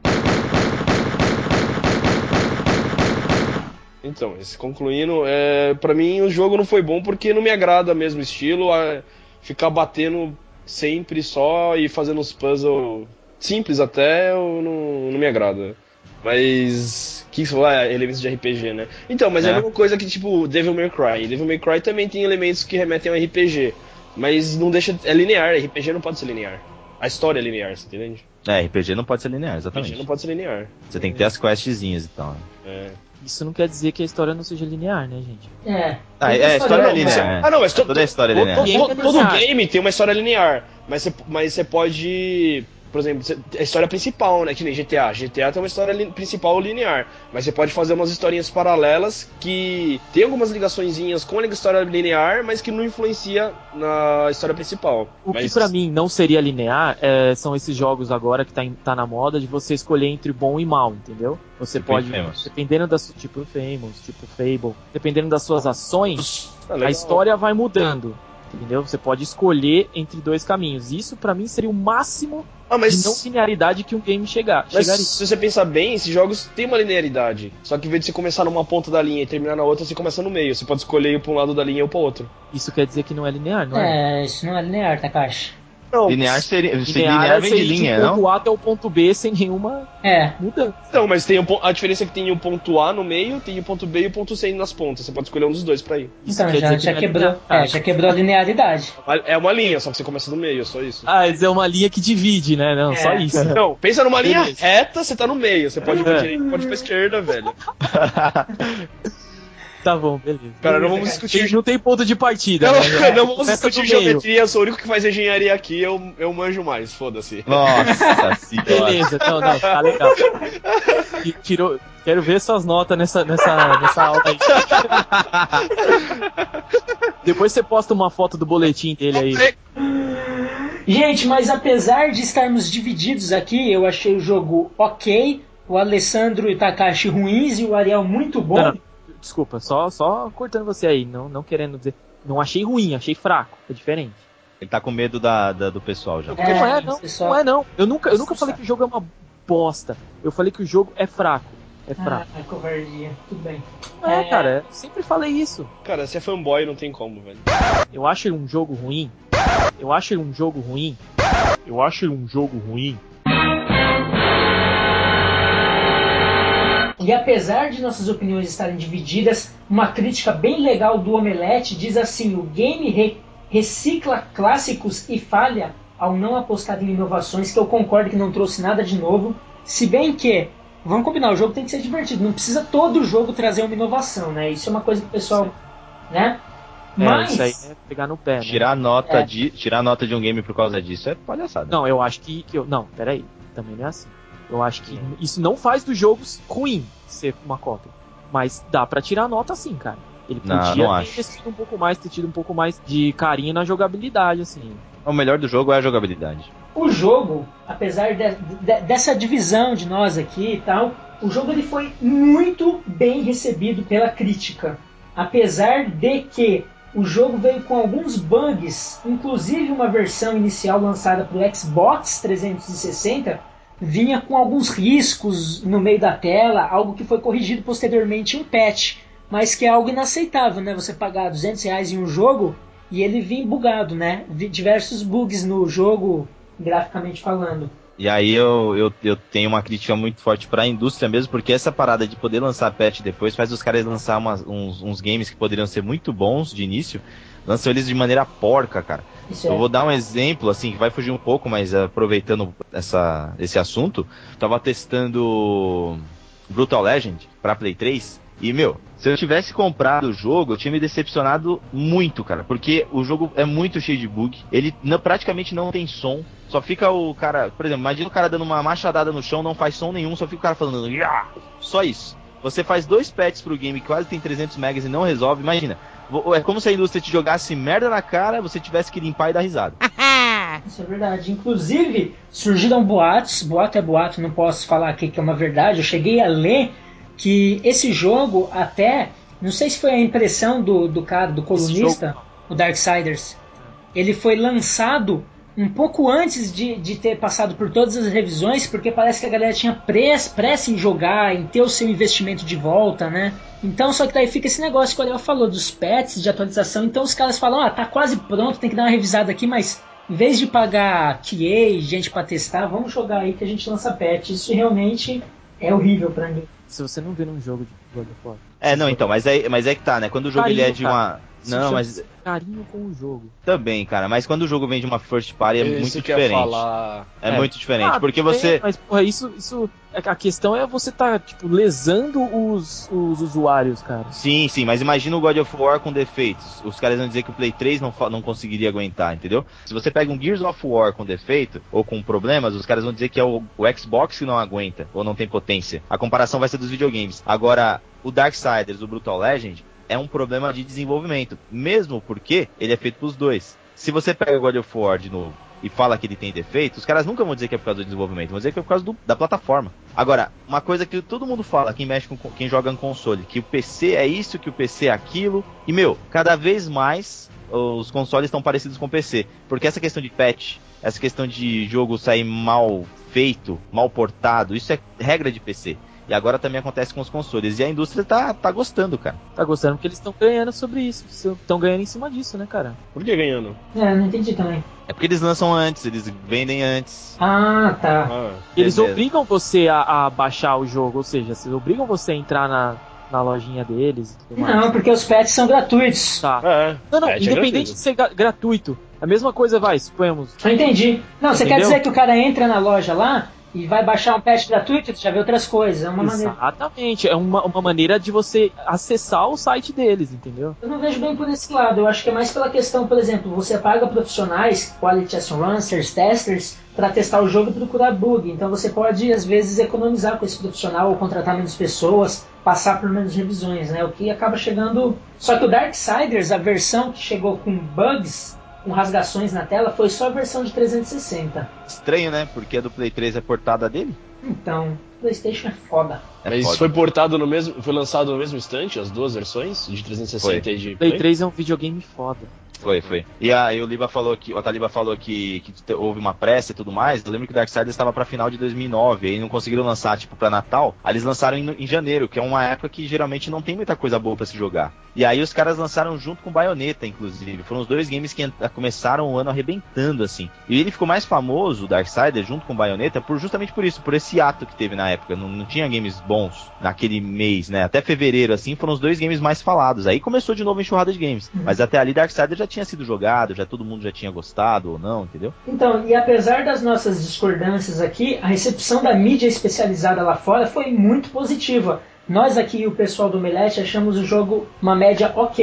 Então, esse concluindo, é, pra mim o jogo não foi bom porque não me agrada mesmo o estilo, a, ficar batendo sempre só e fazendo uns puzzles simples até, eu não, não me agrada. Mas, que isso lá, elementos de R P G, né? Então, mas é, É. a mesma coisa que tipo Devil May Cry. Devil May Cry também tem elementos que remetem ao R P G, mas não deixa, é linear, R P G não pode ser linear. A história é linear, você entende? É, R P G não pode ser linear, R P G exatamente. não pode ser linear. Você tem que ter as questzinhas então. É. Isso não quer dizer que a história não seja linear, né, gente? É. Ah, Tem é, a história é não, linear. você- É. Ah, não, mas to, Toda a história é to- linear. to- Game é todo linear. game tem uma história linear, mas você, mas você pode, por exemplo, você- a história principal, né, que nem G T A. G T A tem uma história li- principal linear, mas você pode fazer umas historinhas paralelas que tem algumas ligaçõezinhas com a história linear, mas que não influencia na história principal. O mas, que pra mim não seria linear é, são esses jogos agora que tá, em- tá na moda de você escolher entre bom e mal, entendeu? Você Tipo pode, Infamous. dependendo das su- tipo Famous, tipo Fable, dependendo das suas ações, Ah, legal. a história vai mudando, entendeu? Você pode escolher entre dois caminhos. Isso pra mim seria o máximo Ah, mas, de não linearidade que um game chegar, mas chegaria. se você pensar bem, esses jogos têm uma linearidade. Só que em vez de você começar numa ponta da linha e terminar na outra, você começa no meio. Você pode escolher ir pra um lado da linha ou pra outro. Isso quer dizer que não é linear, não é? É, isso não é linear, Takashi. Não, Linear seria. Linear, Linear é vem de você ir linha, do ponto não? A até o ponto B sem nenhuma É. mudança. Não, mas tem um, pon- a diferença é que tem o ponto A no meio, tem o ponto B e o ponto C nas pontas. Você pode escolher um dos dois pra ir. Isso Então, quer já, dizer que já não é quebrou. linear, cara. É, já quebrou a linearidade. É uma linha, só que você começa no meio, só isso. Ah, isso é uma linha que divide, né? Não, É. só isso. Não, pensa numa linha Beleza. reta, você tá no meio. Você pode ir pra É. direita, pode ir pra esquerda, velho. Tá bom, beleza. Cara, não vamos discutir. Tem- não tem ponto de partida. Não, né? não vamos Começa discutir do meio. geometria, eu sou o único que faz engenharia aqui, eu, eu manjo mais, foda-se. Nossa senhora. Beleza, não, não, tá legal. E tirou, quero ver suas notas nessa, nessa, nessa aula aí. Depois você posta uma foto do boletim dele aí. Gente, mas apesar de estarmos divididos aqui, eu achei o jogo ok, o Alessandro e o Takashi ruins e o Ariel muito bom. Não, não, desculpa, só, só cortando você aí, não, não querendo dizer. Não achei ruim, achei fraco, é diferente. Ele tá com medo da, da- do pessoal já. É, não é, não, você só- não é não. Eu nunca, eu nunca Você falei sabe. que o jogo é uma bosta. Eu falei que o jogo é fraco. É Ah, fraco. é covardia. Tudo bem. É, é. cara, eu sempre falei isso. Cara, se é fanboy, não tem como, velho. Eu acho ele um jogo ruim. Eu acho ele um jogo ruim. Eu acho ele um jogo ruim. E apesar de nossas opiniões estarem divididas, uma crítica bem legal do Omelete diz assim: o game re- recicla clássicos e falha ao não apostar em inovações, que eu concordo que não trouxe nada de novo. Se bem que, vamos combinar, o jogo tem que ser divertido, não precisa todo jogo trazer uma inovação, né? Isso é uma coisa que o pessoal né? É, Mas isso aí é pegar no pé, né? Tirar nota, É. de, tirar nota de um game por causa disso é palhaçada. Não, eu acho que, que eu, não, peraí, também não é assim. Eu acho que isso não faz dos jogos ruim ser uma cópia, mas dá pra tirar nota sim, cara. Ele Não, podia não ter acho. investido um pouco mais, ter tido um pouco mais de carinho na jogabilidade, assim. O melhor do jogo é a jogabilidade. o jogo, apesar de, de, dessa divisão de nós aqui e tal, o jogo ele foi muito bem recebido pela crítica. Apesar de que o jogo veio com alguns bugs, inclusive uma versão inicial lançada para o Xbox trezentos e sessenta vinha com alguns riscos no meio da tela, algo que foi corrigido posteriormente em um patch, mas que é algo inaceitável, né? Você pagar duzentos reais em um jogo e ele vir bugado, né? Diversos bugs no jogo, graficamente falando. E aí eu, eu, eu tenho uma crítica muito forte pra indústria mesmo, porque essa parada de poder lançar patch depois faz os caras lançar umas, uns, uns games que poderiam ser muito bons de início, lançam eles de maneira porca, cara. Isso eu é. vou dar um exemplo, assim, que vai fugir um pouco, mas aproveitando essa, esse assunto, tava testando Brutal Legend pra Play três, e, meu, se eu tivesse comprado o jogo, eu tinha me decepcionado muito, cara, porque o jogo é muito cheio de bug, ele não, praticamente não tem som, só fica o cara, por exemplo, imagina o cara dando uma machadada no chão, não faz som nenhum, só fica o cara falando, Yah! Só isso. Você faz dois patches pro game que quase tem trezentos megas e não resolve, imagina, é como se a indústria te jogasse merda na cara, você tivesse que limpar e dar risada. Isso é verdade. Inclusive, surgiram boatos, boato é boato, não posso falar aqui que é uma verdade, eu cheguei a ler que esse jogo até, não sei se foi a impressão do, do cara, do colunista, o Darksiders, ele foi lançado um pouco antes de, de ter passado por todas as revisões, porque parece que a galera tinha pressa, pressa em jogar, em ter o seu investimento de volta, né? Então, só que daí fica esse negócio que o Ariel falou, dos patches de atualização, então os caras falam, ah, tá quase pronto, tem que dar uma revisada aqui, mas em vez de pagar Q A, gente pra testar, vamos jogar aí que a gente lança patch. Isso realmente é horrível pra mim. Se você não vê num jogo de God of War. É, não, então, mas é, mas é que tá, né? Quando o jogo Carinho, ele é de cara. uma... Isso Não, chama-se mas... carinho com o jogo. Também, cara, mas quando o jogo vem de uma first party é Esse muito que eu ia diferente. falar. É, É. muito diferente, Ah, porque bem, você... Mas, porra, isso, isso... A questão é você tá, tipo, lesando os, os usuários, cara. Sim, sim, mas imagina o God of War com defeitos. Os caras vão dizer que o Play três não, não conseguiria aguentar, entendeu? Se você pega um Gears of War com defeito, ou com problemas, os caras vão dizer que é o, o Xbox que não aguenta, ou não tem potência. A comparação vai ser dos videogames. Agora, o Darksiders, o Brutal Legend, é um problema de desenvolvimento, mesmo porque ele é feito pros dois. Se você pega o God of War de novo e fala que ele tem defeito, os caras nunca vão dizer que é por causa do desenvolvimento, vão dizer que é por causa do, da plataforma. Agora, uma coisa que todo mundo fala, quem mexe com quem joga em console, que o P C é isso, que o P C é aquilo, e meu, cada vez mais os consoles estão parecidos com o P C, porque essa questão de patch, essa questão de jogo sair mal feito, mal portado, isso é regra de P C. E agora também acontece com os consoles. E a indústria tá, tá gostando, cara. Tá gostando porque eles estão ganhando sobre isso. Estão ganhando em cima disso, né, cara? Por que ganhando? É, não entendi também. É porque eles lançam antes, eles vendem antes. Ah, tá. Ah, Eles Beleza. obrigam você a, a baixar o jogo, ou seja, eles obrigam você a entrar na, na lojinha deles e tudo mais. Não, porque os patches são gratuitos. Tá. é. Não, não, patch é independente gratuito. de ser gra- gratuito. A mesma coisa, vai, suponhamos. Eu entendi. Não, você Entendeu? quer dizer que o cara entra na loja lá e vai baixar um patch gratuito e já vê outras coisas. É uma maneira. Exatamente, é uma, uma maneira de você acessar o site deles, entendeu? Eu não vejo bem por esse lado. Eu acho que é mais pela questão, por exemplo, você paga profissionais, quality assurances, testers, para testar o jogo e procurar bug. Então você pode, às vezes, economizar com esse profissional ou contratar menos pessoas, passar por menos revisões, né? O que acaba chegando... Só que o Darksiders, a versão que chegou com bugs, com rasgações na tela, foi só a versão de trezentos e sessenta. Estranho, né? Porque a do Play três é portada dele. Então, PlayStation é foda. É Mas foda. foi portado no mesmo. Foi lançado no mesmo instante, as duas versões, de trezentos e sessenta Foi. e de Play três é um videogame foda. Foi, foi. E aí o Liba falou que, o Taliba falou que, que te- houve uma pressa e tudo mais. Eu lembro que o Darksiders estava pra final de dois mil e nove, aí não conseguiram lançar, tipo, pra Natal. Aí eles lançaram em, em janeiro, que é uma época que geralmente não tem muita coisa boa pra se jogar. E aí os caras lançaram junto com Bayonetta, inclusive. Foram os dois games que ent- começaram o ano arrebentando, assim. E ele ficou mais famoso, o Darksiders, junto com Bayonetta, por, justamente por isso, por esse ato que teve na época. Não, não tinha games bons naquele mês, né? Até fevereiro, assim, foram os dois games mais falados. Aí começou de novo a enxurrada de games. Mas até ali Darksiders já tinha sido jogado, já todo mundo já tinha gostado ou não, entendeu? Então, e apesar das nossas discordâncias aqui, a recepção da mídia especializada lá fora foi muito positiva. Nós aqui e o pessoal do Omelete achamos o jogo uma média ok.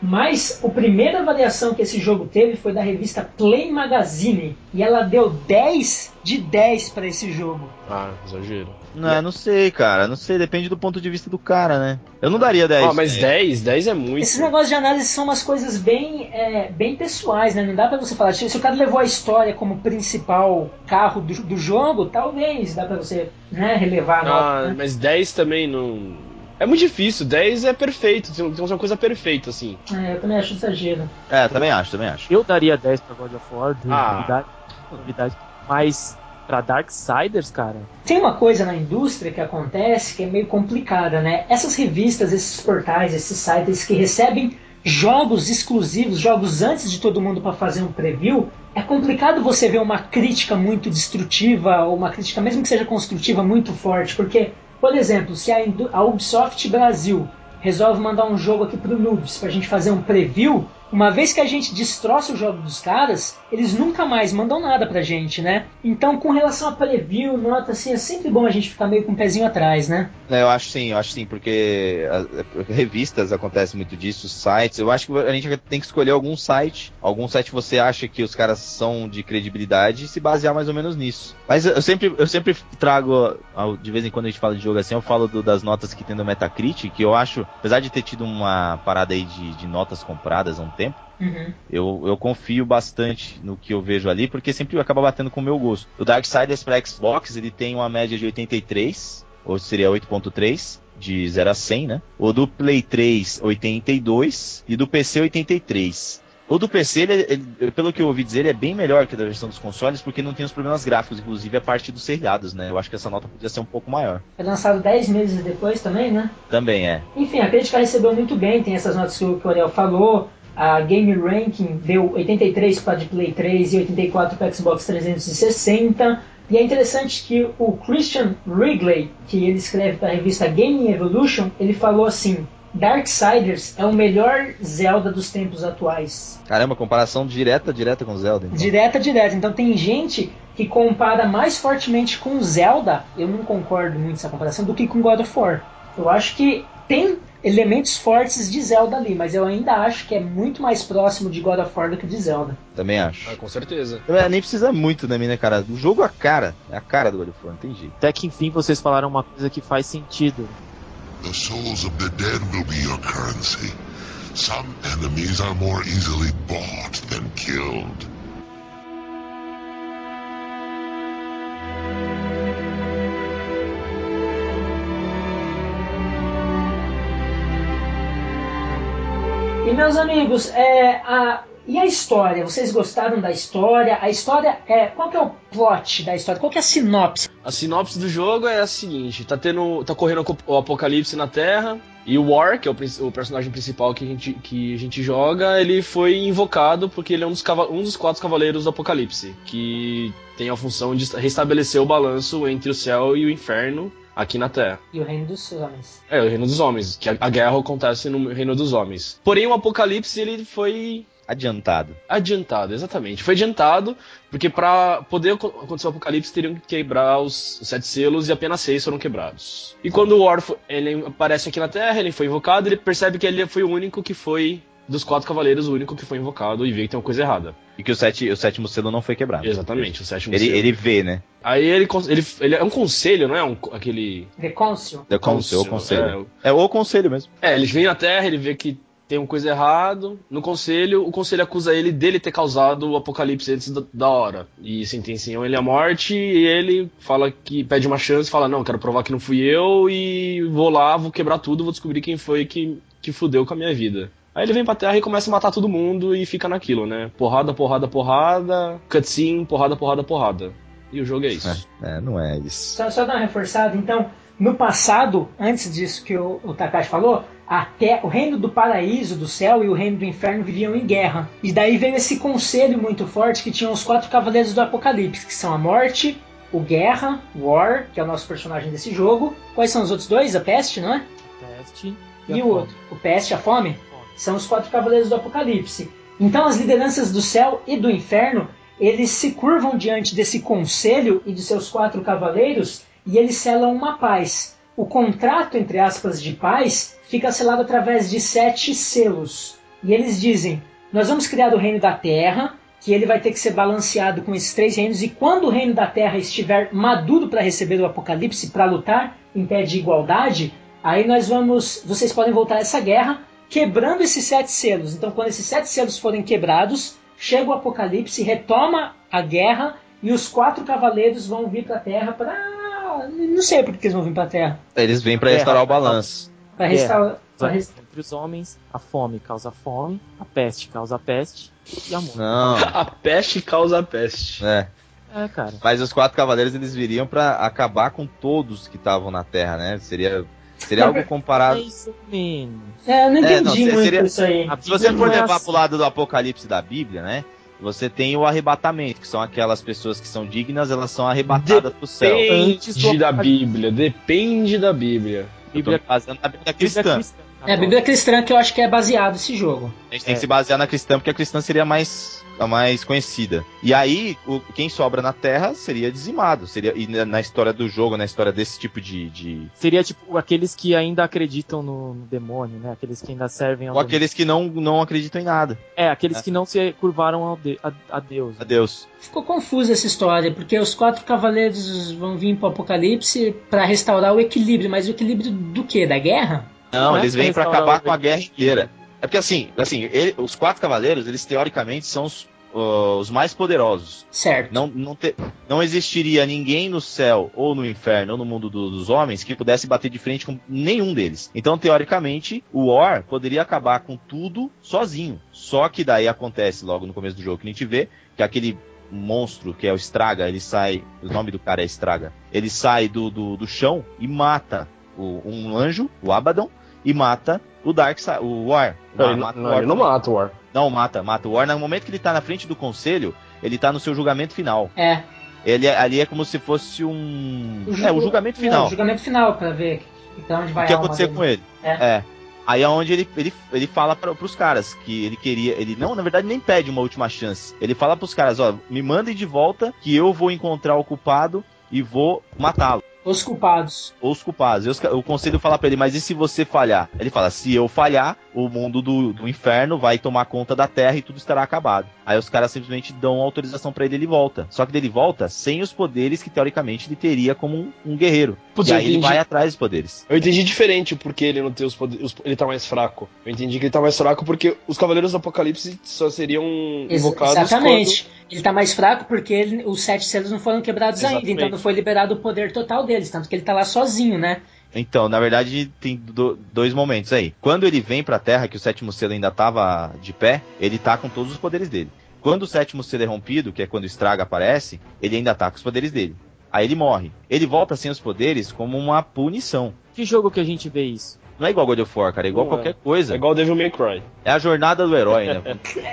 Mas a primeira avaliação que esse jogo teve foi da revista Play Magazine, e ela deu dez de dez para esse jogo. Ah, exagero. Não, não sei, cara. Não sei, depende do ponto de vista do cara, né? Eu não daria dez. Ah, mas dez, dez é muito. Esses negócios de análise são umas coisas bem, é, bem pessoais, né? Não dá pra você falar. Se o cara levou a história como principal carro do, do jogo, talvez dá pra você, né, relevar a nota. Ah, né? mas dez também não... É muito difícil, dez é perfeito, tem uma coisa perfeita, assim. É, eu também acho exagero. É, também acho, também acho. Eu daria dez pra God of War, Ah. novidade, novidade. Mas pra Darksiders, cara... Tem uma coisa na indústria que acontece que é meio complicada, né? Essas revistas, esses portais, esses sites que recebem jogos exclusivos, jogos antes de todo mundo para fazer um preview, é complicado você ver uma crítica muito destrutiva ou uma crítica, mesmo que seja construtiva, muito forte, porque, por exemplo, se a, a Ubisoft Brasil resolve mandar um jogo aqui pro Noobs pra gente fazer um preview, uma vez que a gente destroça o jogo dos caras, eles nunca mais mandam nada pra gente, né? Então, com relação a preview, nota, assim, é sempre bom a gente ficar meio com o pezinho atrás, né? É, eu acho sim, eu acho sim, porque a, a, revistas acontece muito disso, sites. Eu acho que a gente tem que escolher algum site, algum site que você acha que os caras são de credibilidade e se basear mais ou menos nisso. Mas eu sempre, eu sempre trago, de vez em quando a gente fala de jogo assim, eu falo do, das notas que tem no Metacritic, que eu acho, apesar de ter tido uma parada aí de, de notas compradas há um tempo, Uhum. Eu, eu confio bastante no que eu vejo ali, porque sempre acaba batendo com o meu gosto. O Darksiders para Xbox, ele tem uma média de oitenta e três, ou seria oito ponto três, de zero a cem, né? O do Play três, oitenta e dois, e do P C, oitenta e três. O do P C, ele, ele, pelo que eu ouvi dizer, ele é bem melhor que a da versão dos consoles, porque não tem os problemas gráficos, inclusive a parte dos seriados, né? Eu acho que essa nota podia ser um pouco maior. Foi lançado dez meses depois também, né? Também é. Enfim, a crítica recebeu muito bem, tem essas notas que o, que o Ariel falou. A Game Ranking deu oitenta e três para de Play três e oitenta e quatro para Xbox trezentos e sessenta. E é interessante que o Christian Wrigley, que ele escreve para a revista Gaming Evolution, ele falou assim: Darksiders é o melhor Zelda dos tempos atuais. Caramba, comparação direta, direta com Zelda. Então. Direta, direta. Então tem gente que compara mais fortemente com Zelda, eu não concordo muito nessa comparação, do que com God of War. Eu acho que tem elementos fortes de Zelda ali, mas eu ainda acho que é muito mais próximo de God of War do que de Zelda. Também acho. Ah, com certeza. É, nem precisa muito da minha cara. O jogo é a cara. É a cara do God of War, não tem jeito. Até que enfim vocês falaram uma coisa que faz sentido. The souls of the dead will be your currency. Some enemies are more easily bought than killed. E meus amigos, é, a, e a história? Vocês gostaram da história? A história é. Qual que é o plot da história? Qual que é a sinopse? A sinopse do jogo é a seguinte: tá tendo. tá correndo o apocalipse na Terra. E o War, que é o, o personagem principal que a, gente, que a gente joga, ele foi invocado porque ele é um dos, um dos quatro cavaleiros do Apocalipse, que tem a função de restabelecer o balanço entre o céu e o inferno aqui na Terra. E o Reino dos Homens. É, o Reino dos Homens, que a, a guerra acontece no Reino dos Homens. Porém, o Apocalipse, ele foi... Adiantado. Adiantado, exatamente. Foi adiantado porque para poder acontecer o apocalipse teriam que quebrar os sete selos e apenas seis foram quebrados. E quando o War ele aparece aqui na Terra, ele foi invocado, ele percebe que ele foi o único que foi, dos quatro cavaleiros, o único que foi invocado e vê que tem uma coisa errada. E que o, sete, o sétimo selo não foi quebrado. Exatamente, o sétimo ele, selo. Ele vê, né? Aí ele, ele, ele é um conselho, não é um, aquele... The Council. The Council, o conselho. É, é o conselho mesmo. É, ele vem na Terra, ele vê que tem uma coisa errada no conselho, o conselho acusa ele dele ter causado o apocalipse antes da hora e sentenciam ele à morte e ele fala que pede uma chance, fala não, quero provar que não fui eu e vou lá, vou quebrar tudo, vou descobrir quem foi que, que fudeu com a minha vida. Aí ele vem pra Terra e começa a matar todo mundo e fica naquilo, né? Porrada, porrada, porrada, cutscene, porrada, porrada, porrada. E o jogo é isso. É, é não é isso. Só, só dar uma reforçada, então, no passado, antes disso que o, o Takashi falou, até o reino do paraíso, do céu e o reino do inferno viviam em guerra. E daí veio esse conselho muito forte que tinha os quatro cavaleiros do Apocalipse, que são a Morte, o Guerra, War, que é o nosso personagem desse jogo. Quais são os outros dois? A Peste, não é? Peste e, e o outro? O Peste, a Fome? São os quatro cavaleiros do Apocalipse. Então as lideranças do céu e do inferno, eles se curvam diante desse conselho e de seus quatro cavaleiros e eles selam uma paz. O contrato, entre aspas, de paz fica selado através de sete selos. e eles dizem, nós vamos criar o reino da Terra, que ele vai ter que ser balanceado com esses três reinos, e quando o reino da Terra estiver maduro para receber o Apocalipse, para lutar em pé de igualdade, aí nós vamos, vocês podem voltar a essa guerra, quebrando esses sete selos. Então, quando esses sete selos forem quebrados, chega o Apocalipse, retoma a guerra, e os quatro cavaleiros vão vir para a Terra para... Não sei por que eles vão vir para a Terra. Eles vêm pra restaurar o balanço. Para restaurar... pra rest- Entre os homens, a fome causa fome, a peste causa peste e a morte. Não, A peste causa a peste. é. É, cara. Mas os quatro cavaleiros eles viriam pra acabar com todos que estavam na Terra, né? Seria, seria algo comparado. Mais ou menos. É, eu não É, entendi não, se- muito seria- isso aí. A Se você Bíblia for não é levar assim. pro lado do Apocalipse da Bíblia, né? Você tem o arrebatamento, que são aquelas pessoas que são dignas, elas são arrebatadas pro céu. Antes do Depende da Apocalipse. Bíblia, depende da Bíblia. Eu tô me baseando na Bíblia Bíblia cristã. É a Bíblia cristã que eu acho que é baseado esse jogo. A gente tem É. que se basear na cristã, porque a cristã seria mais, a mais conhecida. E aí, o, quem sobra na Terra seria dizimado. Seria, e na, na história do jogo, na história desse tipo de... de... Seria tipo aqueles que ainda acreditam no, no demônio, né? Aqueles que ainda servem ao Ou demônio. aqueles que não, não acreditam em nada. É, aqueles É. que não se curvaram ao de- a, a Deus. A Deus. Ficou confusa essa história, porque os quatro cavaleiros vão vir para o Apocalipse para restaurar o equilíbrio. Mas o equilíbrio do quê? Da guerra? Não, Não é eles pra vêm pra restaurar acabar o com a guerra equilíbrio. inteira. É porque assim, assim ele- os quatro cavaleiros, eles teoricamente são os, uh, os mais poderosos. Certo. Não, não, te- não existiria ninguém no céu, ou no inferno, ou no mundo do- dos homens, que pudesse bater de frente com nenhum deles. Então, teoricamente, o War poderia acabar com tudo sozinho. Só que daí acontece logo no começo do jogo que a gente vê, que aquele monstro, que é o Estraga, ele sai, o nome do cara é Estraga, ele sai do, do, do chão e mata o, um anjo, o Abaddon, e mata o Darkseid, o War. Não, ele, mata o não, War ele não também. mata o War. Não, mata, mata o War. No momento que ele tá na frente do conselho, ele tá no seu julgamento final. É. Ele é- ali é como se fosse um. O É, ju- o julgamento Não, final. o julgamento final, para ver pra onde vai O que a alma aconteceu dele. com ele. É. É. Aí é onde ele, ele, ele fala para pros caras que ele queria. Ele não, na verdade, nem pede uma última chance. Ele fala pros caras: ó, me mandem de volta que eu vou encontrar o culpado e vou matá-lo. Os culpados. Ou os culpados. E os ca- o conselho fala pra ele: mas e se você falhar? Ele fala: se eu falhar, o mundo do, do inferno vai tomar conta da terra e tudo estará acabado. Aí os caras simplesmente dão autorização pra ele e ele volta. Só que ele volta sem os poderes que teoricamente ele teria como um, um guerreiro. Putz, e eu aí ele entendi. vai atrás dos poderes. Eu entendi diferente porque ele não tem os poderes. Ele tá mais fraco. Eu entendi que ele tá mais fraco porque os Cavaleiros do Apocalipse só seriam Ex- invocados Exatamente. Ele tá mais fraco porque ele- os sete selos não foram quebrados ainda, Exatamente. então não foi liberado o poder total deles, tanto que ele tá lá sozinho, né? Então, na verdade, tem do- dois momentos aí. Quando ele vem pra Terra, que o sétimo selo ainda tava de pé, ele tá com todos os poderes dele. Quando o sétimo selo é rompido, que é quando o Estraga aparece, ele ainda tá com os poderes dele. Aí ele morre. Ele volta sem os poderes como uma punição. Que jogo que a gente vê isso? Não é igual God of War, cara, é igual Não é. qualquer coisa. É igual Devil May Cry. É a jornada do herói, né?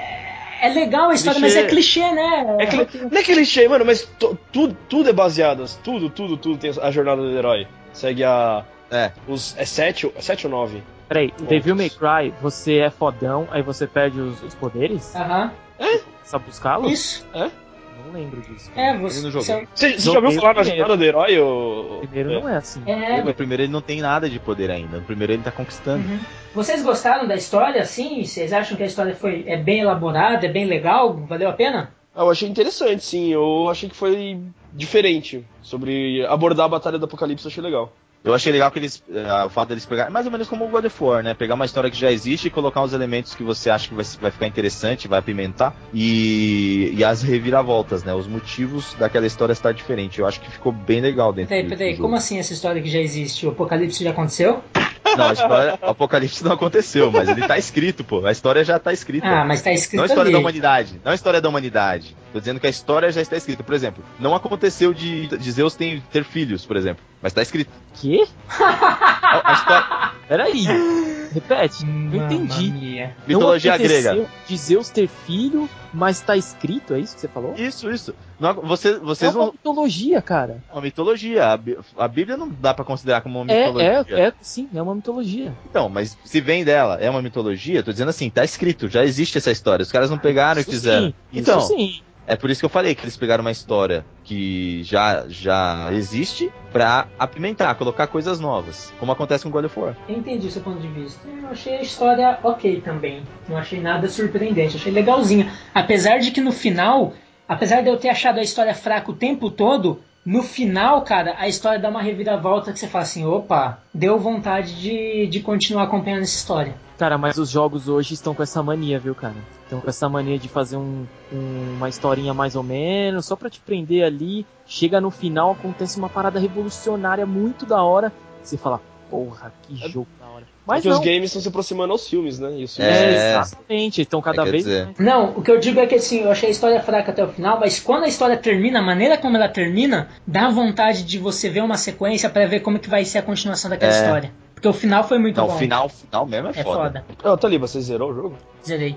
É legal a história, Clichê. mas é clichê, né? É cli- Não é clichê, mano, mas to- tudo, tudo é baseado. Tudo, tudo, tudo tem a jornada do herói. Segue a. É. Os, é sete, é sete ou nove? Peraí, Pontos. Devil May Cry, você é fodão, aí você perde os, os poderes? Aham. Sabe buscá-los? Isso. Não lembro disso. É, Ele você. não jogou. você- Você, você Não já ouviu tem falar na primeiro. jornada do herói? Ou... Primeiro não é assim. É. No primeiro ele não tem nada de poder ainda. No primeiro ele tá conquistando. Uhum. Vocês gostaram da história, assim? Vocês acham que a história foi, é bem elaborada, é bem legal? Valeu a pena? Ah, eu achei interessante, sim. Eu achei que foi diferente. Sobre abordar a Batalha do Apocalipse, eu achei legal. Eu achei legal que eles. eh, o fato deles pegar. Mais ou menos como o God of War, né? Pegar uma história que já existe e colocar uns elementos que você acha que vai, vai ficar interessante, vai apimentar. E, e as reviravoltas, né? Os motivos daquela história estar diferente. Eu acho que ficou bem legal dentro Peraí, do, peraí, do jogo. como assim essa história que já existe? O Apocalipse já aconteceu? Não, a história. O Apocalipse não aconteceu, mas ele tá escrito, pô. A história já tá escrita. Ah, mas tá escrito Não a história ali. da humanidade. Não a história da humanidade. Tô dizendo que a história já está escrita. Por exemplo, não aconteceu de, de Zeus ter, ter filhos, por exemplo. Mas tá escrito. Quê? A, a história. Peraí. Repete. Não Mamma entendi. mia. Mitologia Não aconteceu grega. de Zeus ter filho, mas tá escrito, é isso que você falou? Isso, isso. Não, você, É vocês uma vão. mitologia, cara. Uma mitologia. A, Bí- a Bíblia não dá pra considerar como uma É, mitologia. é, é, sim, é uma mitologia. Então, mas se vem dela, é uma mitologia, tô dizendo assim, tá escrito, já existe essa história. Os caras não pegaram e Isso fizeram. sim, Então, isso sim. é por isso que eu falei que eles pegaram uma história que já, já existe pra apimentar, colocar coisas novas, como acontece com God of War. Entendi o seu ponto de vista. Eu achei a história ok também. Não achei nada surpreendente, achei legalzinha. Apesar de que no final, apesar de eu ter achado a história fraca o tempo todo, no final, cara, a história dá uma reviravolta que você fala assim, opa, deu vontade de, de continuar acompanhando essa história. Cara, mas os jogos hoje estão com essa mania, viu, cara? Estão com essa mania de fazer um, um, uma historinha mais ou menos, só pra te prender ali. Chega no final, acontece uma parada revolucionária muito da hora. Você fala, porra, que É, jogo da hora. Mas porque não. os games estão se aproximando aos filmes, né? E os É, filmes É, exatamente, estão cada é, vez dizer... mais. Não, o que eu digo é que assim, eu achei a história fraca até o final, mas quando a história termina, a maneira como ela termina, dá vontade de você ver uma sequência pra ver como que vai ser a continuação daquela É. história. Porque o final foi muito Não, bom. o final, o final mesmo é, É foda. foda. Não, tá ali, você zerou o jogo? Zerei.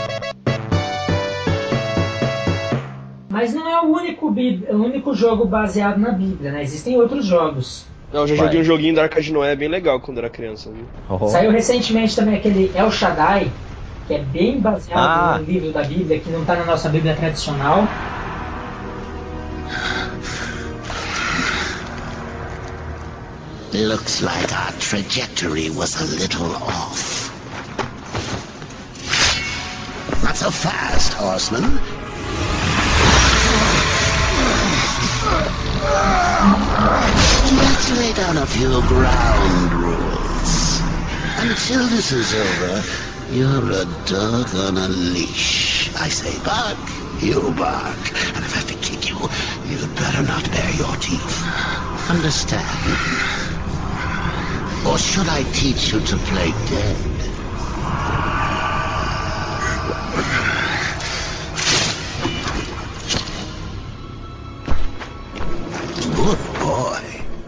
Mas não é o único, Bíblia, o único jogo baseado na Bíblia, né? Existem outros jogos. Não, eu já Vai. joguei um joguinho da Arca de Noé bem legal quando era criança, viu? Oh. Saiu recentemente também aquele El Shaddai, que é bem baseado Ah. no livro da Bíblia, que não está na nossa Bíblia tradicional. Looks like our trajectory was a little off. Not so fast, horseman. Let's lay down a few ground rules. Until this is over, you're a dog on a leash. I say bark, you bark. And if I have to kick you, you'd better not bare your teeth. Understand? Or should I teach you to play dead? Good boy.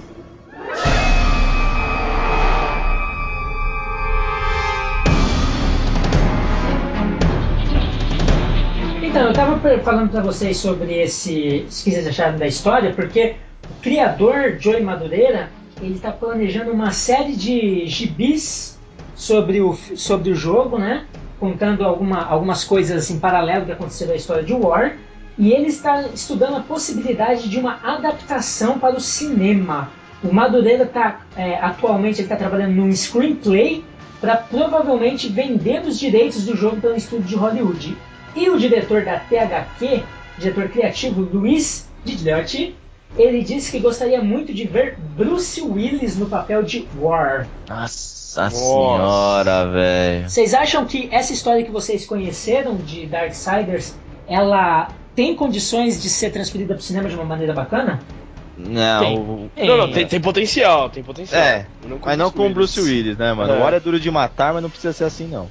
Então, eu estava falando para vocês sobre esse, o que vocês acharam da história, porque o criador, Joey Madureira, ele está planejando uma série de gibis sobre o, sobre o jogo, né? Contando alguma, algumas coisas em paralelo que aconteceram na história de War. E ele está estudando a possibilidade de uma adaptação para o cinema. O Madureira está, é, atualmente, ele está trabalhando num screenplay para provavelmente vender os direitos do jogo para um estúdio de Hollywood. E o diretor da T H Q, diretor criativo Luiz Digliotti, ele disse que gostaria muito de ver Bruce Willis no papel de War. Nossa, Nossa. senhora, velho. Vocês acham que essa história que vocês conheceram de Darksiders, ela tem condições de ser transferida para o cinema de uma maneira bacana? Não, Tem. o- Tem. Não, não, tem, tem potencial, tem potencial. é, Não mas não com o Bruce Willis, né, mano? É. O War é duro de matar, mas não precisa ser assim, não.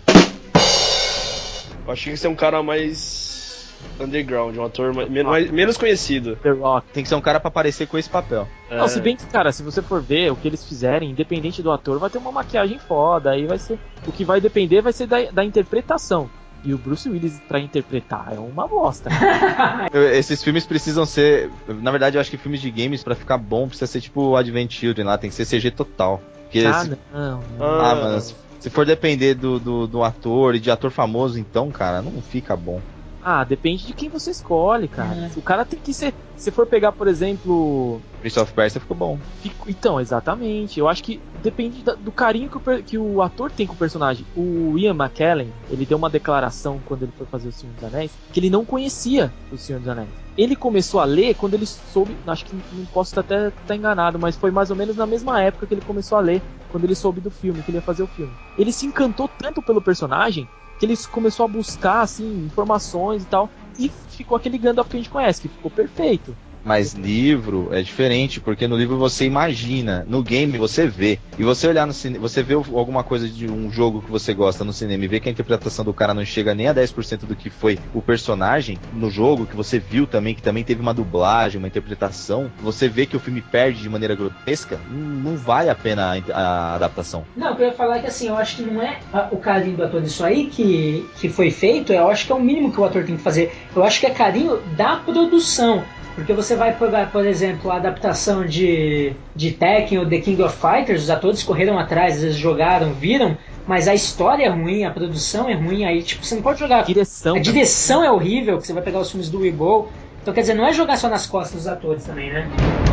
Eu achei que você é um cara mais underground, um ator mais, men- mais- menos conhecido. The Rock. Tem que ser um cara pra aparecer com esse papel. Não, É. se bem que, cara, se você for ver o que eles fizerem, independente do ator, vai ter uma maquiagem foda, aí vai ser... O que vai depender vai ser da, da interpretação. E o Bruce Willis pra interpretar é uma bosta. Eu- Esses filmes precisam ser... Na verdade, eu acho que filmes de games, pra ficar bom, precisa ser tipo o Advent Children lá, tem que ser C G total. Porque Ah, se... não. Ah, Ah, mano, se, se for depender do, do, do ator e de ator famoso, então, cara, não fica bom. Ah, depende de quem você escolhe, cara. É. O cara tem que ser... Se for pegar, por exemplo... Prince of Persia ficou bom. Fico- Então, exatamente. Eu acho que depende da- do carinho que o, per- que o ator tem com o personagem. O Ian McKellen, ele deu uma declaração quando ele foi fazer O Senhor dos Anéis, que ele não conhecia O Senhor dos Anéis. Ele começou a ler quando ele soube, acho que não posso até estar enganado, mas foi mais ou menos na mesma época que ele começou a ler, quando ele soube do filme, que ele ia fazer o filme. Ele se encantou tanto pelo personagem, que ele começou a buscar, assim, informações e tal, e ficou aquele Gandalf que a gente conhece, que ficou perfeito. Mas livro é diferente, porque no livro você imagina, no game você vê. E você olhar no cinema, você vê alguma coisa de um jogo que você gosta no cinema e vê que a interpretação do cara não chega nem a dez por cento do que foi o personagem no jogo, que você viu também, que também teve uma dublagem, uma interpretação, você vê que o filme perde de maneira grotesca, não, não vale a pena a, a adaptação. Não, o que eu ia falar é que assim, eu acho que não é a- o carinho do ator disso aí que, que foi feito, eu acho que é o mínimo que o ator tem que fazer. Eu acho que é carinho da produção. Porque você vai pegar, por exemplo, a adaptação de, de Tekken ou The King of Fighters, os atores correram atrás, às vezes jogaram, viram, mas a história é ruim, a produção é ruim, aí tipo, você não pode jogar. Direção. A direção é horrível, que você vai pegar os filmes do Weebo. Então quer dizer, não é jogar só nas costas dos atores também, né?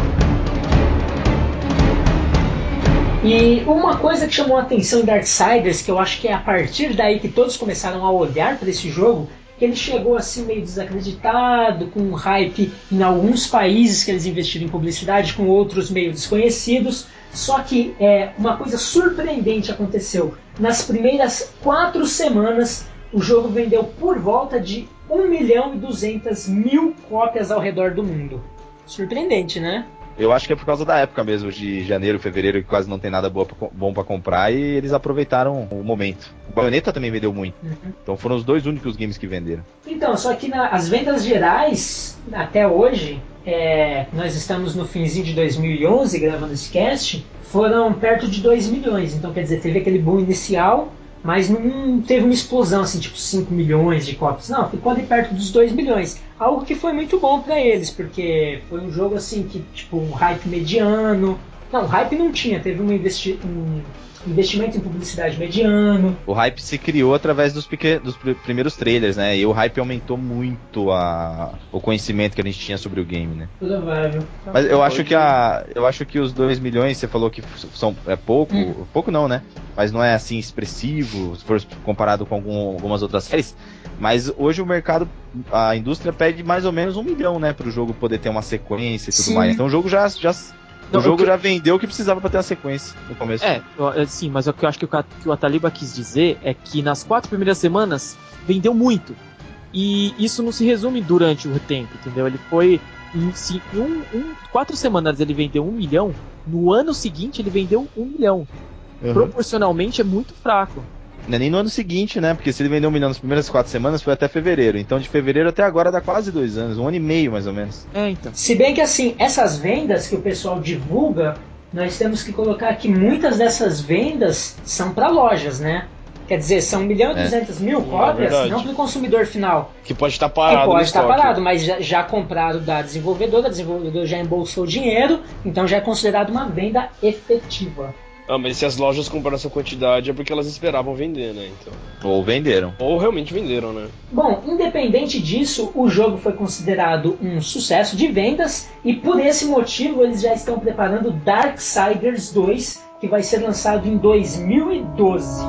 E uma coisa que chamou a atenção em Darksiders, que eu acho que é a partir daí que todos começaram a olhar para esse jogo, que ele chegou assim meio desacreditado, com um hype em alguns países que eles investiram em publicidade, com outros meio desconhecidos. Só que é, uma coisa surpreendente aconteceu. Nas primeiras quatro semanas, o jogo vendeu por volta de um milhão e duzentas mil cópias ao redor do mundo. Surpreendente, né? Eu acho que é por causa da época mesmo, de janeiro, fevereiro, que quase não tem nada boa pra, bom pra comprar, e eles aproveitaram o momento. O Bayonetta também vendeu muito. Uhum. Então foram os dois únicos games que venderam. Então, só que na, as vendas gerais, até hoje, é, nós estamos no finzinho de dois mil e onze, gravando esse cast, foram perto de dois milhões. Então, quer dizer, teve aquele boom inicial, mas não teve uma explosão, assim, tipo cinco milhões de cópias. Não, ficou ali perto dos dois milhões. Algo que foi muito bom pra eles, porque foi um jogo, assim, que, tipo, um hype mediano. Não, hype não tinha, teve um, investi- um investimento em publicidade mediano. O hype se criou através dos, pequen- dos pr- primeiros trailers, né? E o hype aumentou muito a... o conhecimento que a gente tinha sobre o game, né? Provável. Mas eu acho que a, eu acho que os dois milhões, você falou que são, é pouco, hum. pouco não, né? Mas não é assim expressivo, se for comparado com algum, algumas outras séries. Mas hoje o mercado, a indústria pede mais ou menos um milhão, né? Para o jogo poder ter uma sequência e tudo Sim. mais. Então o jogo já, já Não, o jogo que... já vendeu o que precisava pra ter uma sequência no começo. É, sim, mas o que eu acho que o, que o Ataliba quis dizer é que nas quatro primeiras semanas vendeu muito. E isso não se resume durante o tempo, entendeu? Ele foi. Em, se, em um, um, quatro semanas ele vendeu um milhão, no ano seguinte ele vendeu um milhão. Uhum. Proporcionalmente é muito fraco. Não é nem no ano seguinte, né? Porque se ele vendeu um milhão nas primeiras quatro semanas, foi até fevereiro. Então de fevereiro até agora dá quase dois anos, um ano e meio mais ou menos. É, então. Se bem que assim, essas vendas que o pessoal divulga, nós temos que colocar que muitas dessas vendas são para lojas, né? Quer dizer, são um milhão e duzentas mil cópias, é não para o consumidor final. Que pode estar parado. Que pode estar parado, mas já, já comprado da desenvolvedora, a desenvolvedora já embolsou o dinheiro, então já é considerado uma venda efetiva. Ah, mas se as lojas compraram essa quantidade é porque elas esperavam vender, né? Então. Ou venderam. Ou realmente venderam, né? Bom, independente disso, o jogo foi considerado um sucesso de vendas e por esse motivo eles já estão preparando Darksiders dois, que vai ser lançado em dois mil e doze.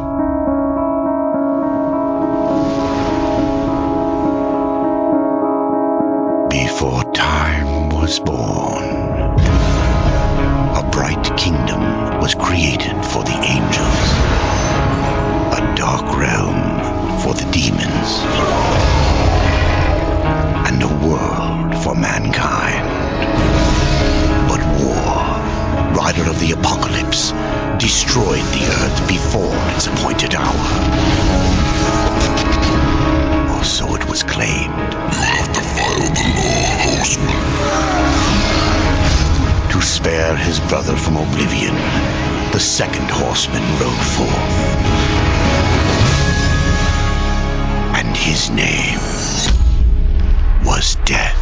Before time was born, a bright kingdom was created for the angels, a dark realm for the demons, and a world for mankind. But war, rider of the apocalypse, destroyed the earth before its appointed hour. Or so it was claimed. You have defiled the law, Horseman. To spare his brother from oblivion, the second horseman rode forth. And his name was Death.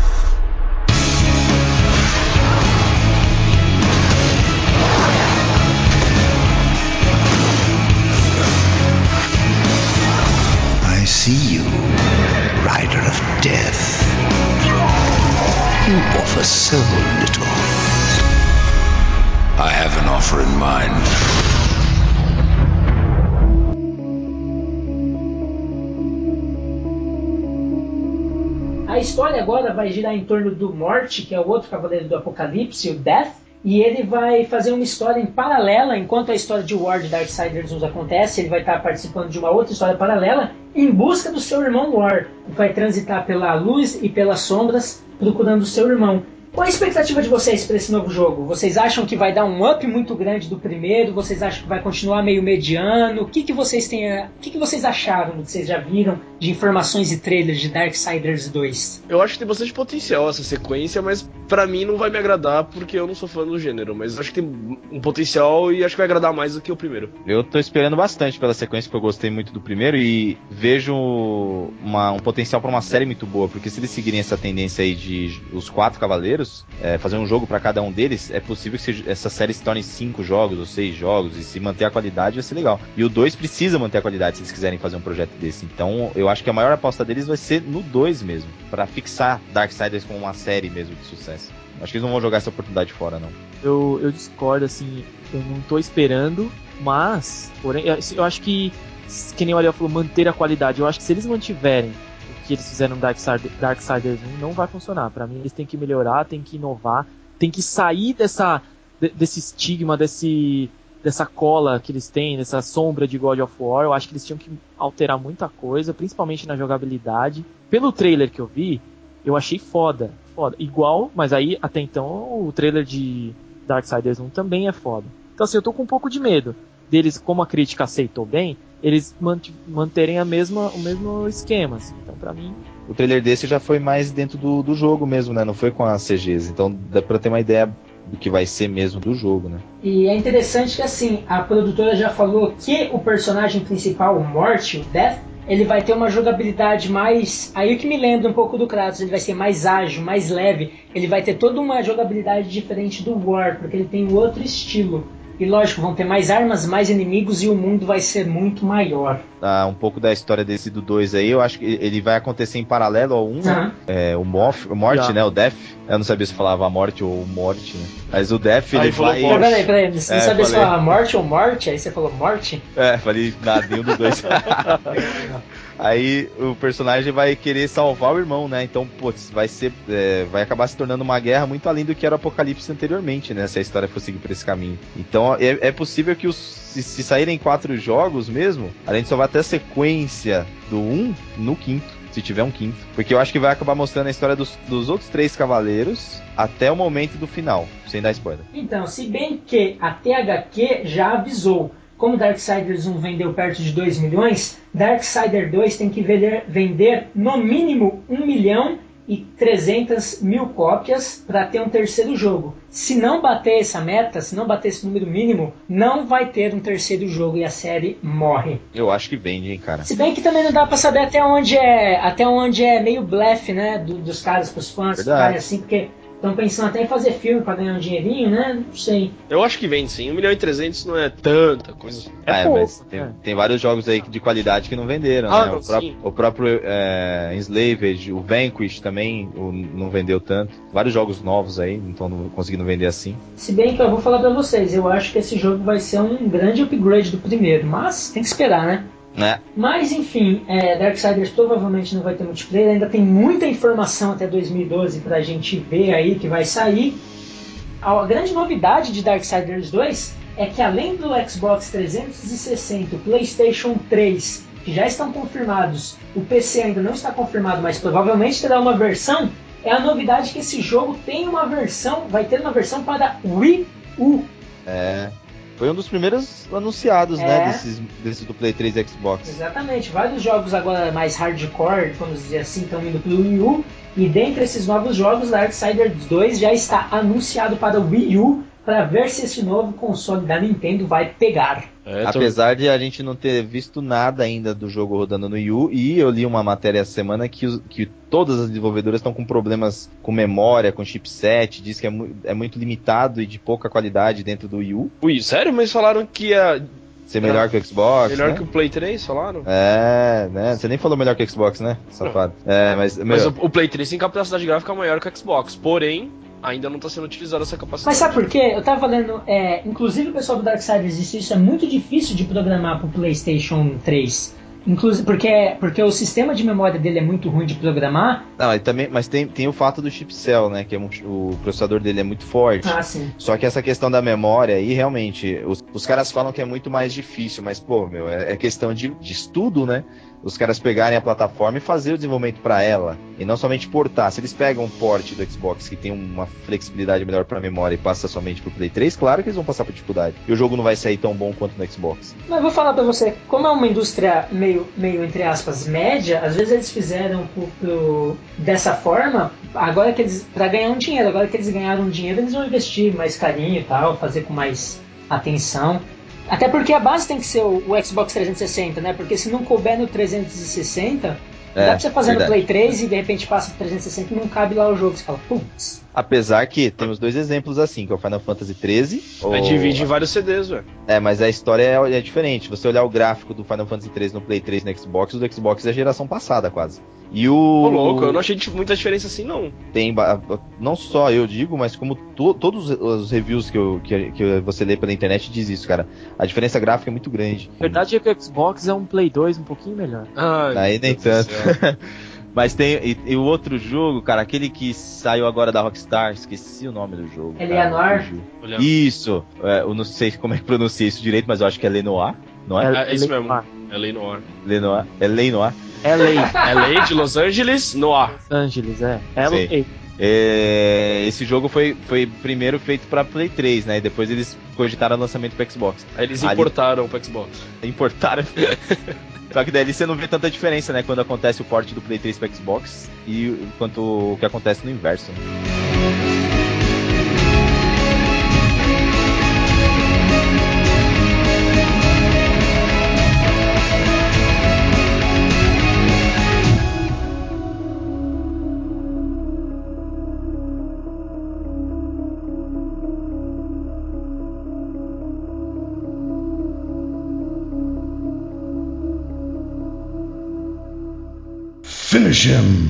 I see you, rider of death. You offer so little. I have an offer in mind. A história agora vai girar em torno do Morte, que é o outro cavaleiro do Apocalipse, o Death, e ele vai fazer uma história em paralela, enquanto a história de War de Darksiders nos acontece, ele vai estar participando de uma outra história paralela, em busca do seu irmão War, que vai transitar pela luz e pelas sombras, procurando o seu irmão. Qual a expectativa de vocês para esse novo jogo? Vocês acham que vai dar um up muito grande do primeiro? Vocês acham que vai continuar meio mediano? O que, que vocês têm a... o que, que vocês acharam do que vocês já viram de informações e trailers de Darksiders dois? Eu acho que tem bastante potencial essa sequência, mas pra mim não vai me agradar porque eu não sou fã do gênero, mas acho que tem um potencial e acho que vai agradar mais do que o primeiro. Eu tô esperando bastante pela sequência, porque eu gostei muito do primeiro e vejo uma, um potencial pra uma série muito boa, porque se eles seguirem essa tendência aí de os quatro cavaleiros, é, fazer um jogo pra cada um deles, é possível que seja, essa série se torne cinco jogos ou seis jogos, e se manter a qualidade vai ser legal. E o dois precisa manter a qualidade se eles quiserem fazer um projeto desse. Então eu acho que a maior aposta deles vai ser no dois mesmo, pra fixar Darksiders como uma série mesmo de sucesso. Acho que eles não vão jogar essa oportunidade fora, não. Eu, eu discordo, assim, eu não tô esperando, mas, porém, eu acho que, que nem o Ariel falou, manter a qualidade. Eu acho que se eles mantiverem o que eles fizeram no Darksiders, Darksiders um, não vai funcionar. Pra mim, eles têm que melhorar, têm que inovar, têm que sair dessa, desse estigma, desse, dessa cola que eles têm, dessa sombra de God of War. Eu acho que eles tinham que alterar muita coisa, principalmente na jogabilidade. Pelo trailer que eu vi, eu achei foda. Foda. Igual, mas aí até então o trailer de Darksiders um também é foda. Então assim, eu tô com um pouco de medo deles, como a crítica aceitou bem, eles mant- manterem a mesma, o mesmo esquema, assim. Então pra mim... O trailer desse já foi mais dentro do, do jogo mesmo, né? Não foi com as C Gs. Então dá pra ter uma ideia do que vai ser mesmo do jogo, né? E é interessante que assim, a produtora já falou que o personagem principal, o Morty, o Death, ele vai ter uma jogabilidade mais... Aí o que me lembra um pouco do Kratos, ele vai ser mais ágil, mais leve, ele vai ter toda uma jogabilidade diferente do War, porque ele tem outro estilo. E lógico, vão ter mais armas, mais inimigos e o mundo vai ser muito maior. Ah, um pouco da história desse do dois aí, eu acho que ele vai acontecer em paralelo ao um, né? Uhum. É, o Morph, o Morte, Já. né? O Death. Eu não sabia se falava a morte ou morte, né? Mas o Death, Aí ele falou vai... Morte. Peraí, peraí, você não É, sabia se falei. falava morte ou morte? Aí você falou morte? É, falei nada, nenhum dos dois. Aí o personagem vai querer salvar o irmão, né? Então, putz, vai ser, é, vai acabar se tornando uma guerra muito além do que era o Apocalipse anteriormente, né? Se a história for seguir por esse caminho. Então, é, é possível que os, se, se saírem quatro jogos mesmo, a gente só vai ter a sequência do um no quinto, se tiver um quinto. Porque eu acho que vai acabar mostrando a história dos, dos outros três cavaleiros até o momento do final, sem dar spoiler. Então, se bem que a T H Q já avisou, como Darksiders um vendeu perto de dois milhões, Darksiders dois tem que vender, vender no mínimo um milhão e trezentas mil cópias para ter um terceiro jogo. Se não bater essa meta, se não bater esse número mínimo, não vai ter um terceiro jogo e a série morre. Eu acho que vende, hein, cara. Se bem que também não dá para saber até onde é, até onde é meio blefe, né, do, dos caras pros fãs ficarem assim, porque estão pensando até em fazer filme para ganhar um dinheirinho, né? Não sei. Eu acho que vende sim. um milhão e trezentos não é tanta coisa. É, É pouco, mas tem, é. tem vários jogos aí de qualidade que não venderam, Ah, né? não, o, pró- sim. o próprio é, Enslaved, o Vanquish também o, não vendeu tanto. Vários jogos novos aí não estão conseguindo vender assim. Se bem que eu vou falar pra vocês, eu acho que esse jogo vai ser um grande upgrade do primeiro, mas tem que esperar, né? Né? Mas enfim, é, Darksiders provavelmente não vai ter multiplayer, ainda tem muita informação até dois mil e doze pra gente ver aí que vai sair. A grande novidade de Darksiders dois é que além do Xbox trezentos e sessenta, o PlayStation três, que já estão confirmados, o P C ainda não está confirmado, mas provavelmente terá uma versão, é a novidade que esse jogo tem uma versão, vai ter uma versão para Wii U. É. Foi um dos primeiros anunciados, É. né? Desses, desses do Play três e Xbox. Exatamente, vários jogos agora mais hardcore, vamos dizer assim, estão indo para o Wii U. E dentre esses novos jogos, Darksiders dois já está anunciado para o Wii U, para ver se esse novo console da Nintendo vai pegar. É, tô- Apesar de a gente não ter visto nada ainda do jogo rodando no Wii U, e eu li uma matéria essa semana que, os- que todas as desenvolvedoras estão com problemas com memória, com chipset, diz que é, mu- é muito limitado e de pouca qualidade dentro do Wii U. Ui, sério? Mas falaram que ia Ser melhor que o Xbox, melhor né? que o Play três, falaram? É, né? Você nem falou melhor que o Xbox, né? Safado. É, mas, meu, Mas o, o Play três tem capacidade gráfica maior que o Xbox, porém, ainda não está sendo utilizada essa capacidade. Mas sabe por quê? Eu tava lendo, é, inclusive o pessoal do Darksiders disse isso, é muito difícil de programar pro PlayStation três. Inclusive, porque, porque o sistema de memória dele é muito ruim de programar. não, e também, mas tem, tem o fato do chipcell, né? Que é um- o processador dele é muito forte. Ah, sim. Só que essa questão da memória aí, realmente, os, os caras falam que é muito mais difícil, mas, pô, meu, é, é questão de, de estudo, né? os caras pegarem a plataforma e fazer o desenvolvimento para ela, e não somente portar. Se eles pegam um port do Xbox que tem uma flexibilidade melhor para memória e passa somente pro Play três, claro que eles vão passar por dificuldade. E o jogo não vai sair tão bom quanto no Xbox. Mas eu vou falar pra você, como é uma indústria meio, meio entre aspas, média, às vezes eles fizeram pro, pro, dessa forma, agora que eles, pra ganhar um dinheiro, agora que eles ganharam um dinheiro, eles vão investir mais carinho e tal, fazer com mais atenção. Até porque a base tem que ser o, o Xbox trezentos e sessenta, né? Porque se não couber no trezentos e sessenta, É, dá pra você fazer verdade. no Play três e de repente passa pro trezentos e sessenta e não cabe lá o jogo. Você fala, putz. Apesar que temos dois exemplos assim, que é o Final Fantasy treze. Vai ou... dividir em vários C Ds, velho. É, mas a história é, é diferente. Se você olhar o gráfico do Final Fantasy treze no Play três e no Xbox, o do Xbox é a geração passada quase. E o... Ô, louco, eu não achei muita diferença assim, não. Tem, não só eu digo, mas como to, todos os reviews que, eu, que, que você lê pela internet diz isso, cara. A diferença gráfica é muito grande. A verdade é que o Xbox é um Play dois um pouquinho melhor. Ai, Aí nem Deus tanto. do céu. Mas tem e, e o outro jogo, cara, aquele que saiu agora da Rockstar, esqueci o nome do jogo. Eleanor? Cara, isso, é, eu não sei como é que pronuncia isso direito, mas eu acho que é Lenoir, não é? É, é isso mesmo. Noir. É Lei Noir. Lenoir, é Lenoir. L A. É Lei de Los Angeles Noir. Los Angeles, é. Sei. L É, esse jogo foi, foi primeiro feito pra Play três, né? E depois eles cogitaram o lançamento pro Xbox. Aí eles Ali- importaram pro Xbox. Importaram. Só que daí você não vê tanta diferença, né? Quando acontece o port do Play três pro Xbox e quanto o que acontece no inverso. Né? Finish him.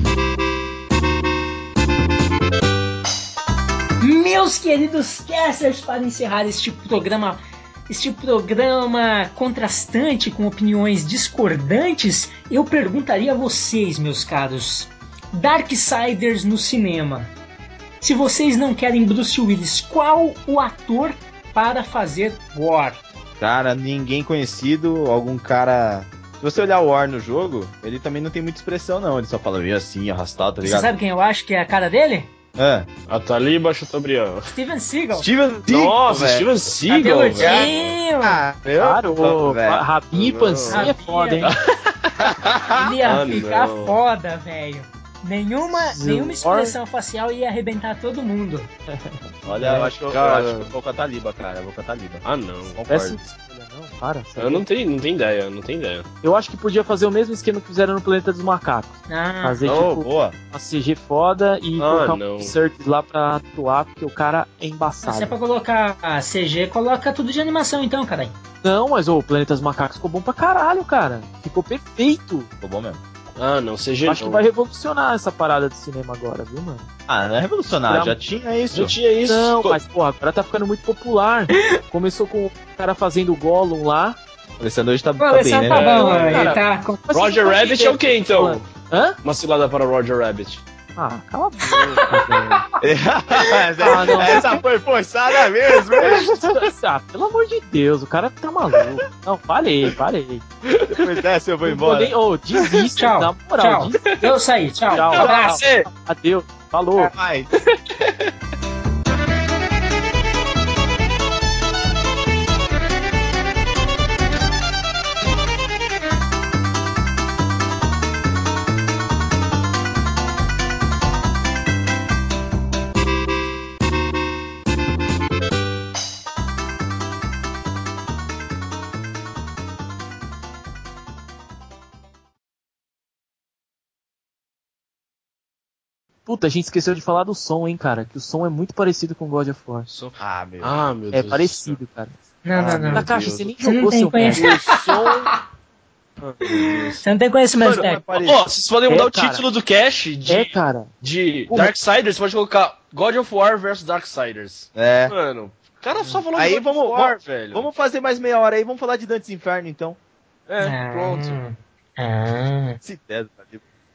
Meus queridos casters, para encerrar este programa, este programa contrastante com opiniões discordantes, eu perguntaria a vocês, meus caros, Darksiders no cinema. Se vocês não querem Bruce Willis, qual o ator para fazer War? Cara, ninguém conhecido, algum cara. Se você olhar o War no jogo, ele também não tem muita expressão, não. Ele só fala meio assim, arrastado, tá Você ligado? sabe quem eu acho que é a cara dele? É. A Taliba Chateaubriand. Steven Seagal. Steven Nossa, velho. Steven Seagal, velho. Cabeludinho. Ah, meu Cara, Deus, o velho. rabinho e Não. pancinha é Rabinho. foda, hein? Ele ia Ah, ficar não. foda, velho. Nenhuma, Zor. nenhuma expressão facial ia arrebentar todo mundo. Olha, eu acho, que eu, eu Cara. acho que eu vou com a Taliba, cara. Eu vou com a Taliba. Ah, não. Péssima Concordo. escolha, não, para. Eu não tenho, não tenho ideia, não tenho ideia. Eu acho que podia fazer o mesmo esquema que fizeram no Planeta dos Macacos. Ah, Fazer Oh, tipo boa. uma C G foda e Ah, colocar não. um inserts lá pra atuar, porque o cara é se é embaçado. pra colocar a C G, coloca tudo de animação então, caralho. Não, mas ô, o Planeta dos Macacos ficou bom pra caralho, cara. Ficou perfeito. Ficou bom mesmo. Ah, não, C G Acho não. que vai revolucionar essa parada de cinema agora, viu, mano? Ah, não é revolucionário, Não. já tinha isso. Já tinha isso. Não, Co- mas porra, agora tá ficando muito popular. Começou com o cara fazendo o Gollum lá. O Alessandro hoje tá, O tá bem, Alessandro né? tá bom, É, ele cara. tá com... Mas Roger vocês não Rabbit é entenderam o quê, então? falando. Hã? Uma cilada para Roger Rabbit. Ah, cala a boca, velho. Ah, não. Essa foi forçada mesmo, hein? Ah, pelo amor de Deus, o cara tá maluco. Não, parei, parei. Depois dessa eu vou Não vou embora. nem- Ô, desiste, Tchau, na moral. tchau. Desiste. Eu saí, tchau. Tchau. Abraço. Adeus. Falou. Ai. Puta, a gente esqueceu de falar do som, hein, cara. Que o som é muito parecido com God of War. Ah, meu. Ah, meu É Deus. parecido, cara. Não, não, Ah, não. Nakashi, Deus. você nem Você não jogou tem seu conhecimento. O som. Ah, meu Deus. Você não tem conhecimento Mano, técnico. mas Ó, vocês podem mudar É, o cara. título do cast de, É, cara. de Porra. Darksiders, você pode colocar God of War versus Darksiders. É. Mano, o cara só falou Aí de God vamos, of War, vamos, velho. vamos fazer mais meia hora aí, vamos falar de Dantes Inferno então. É, pronto. Ah. Se der, tá ligado?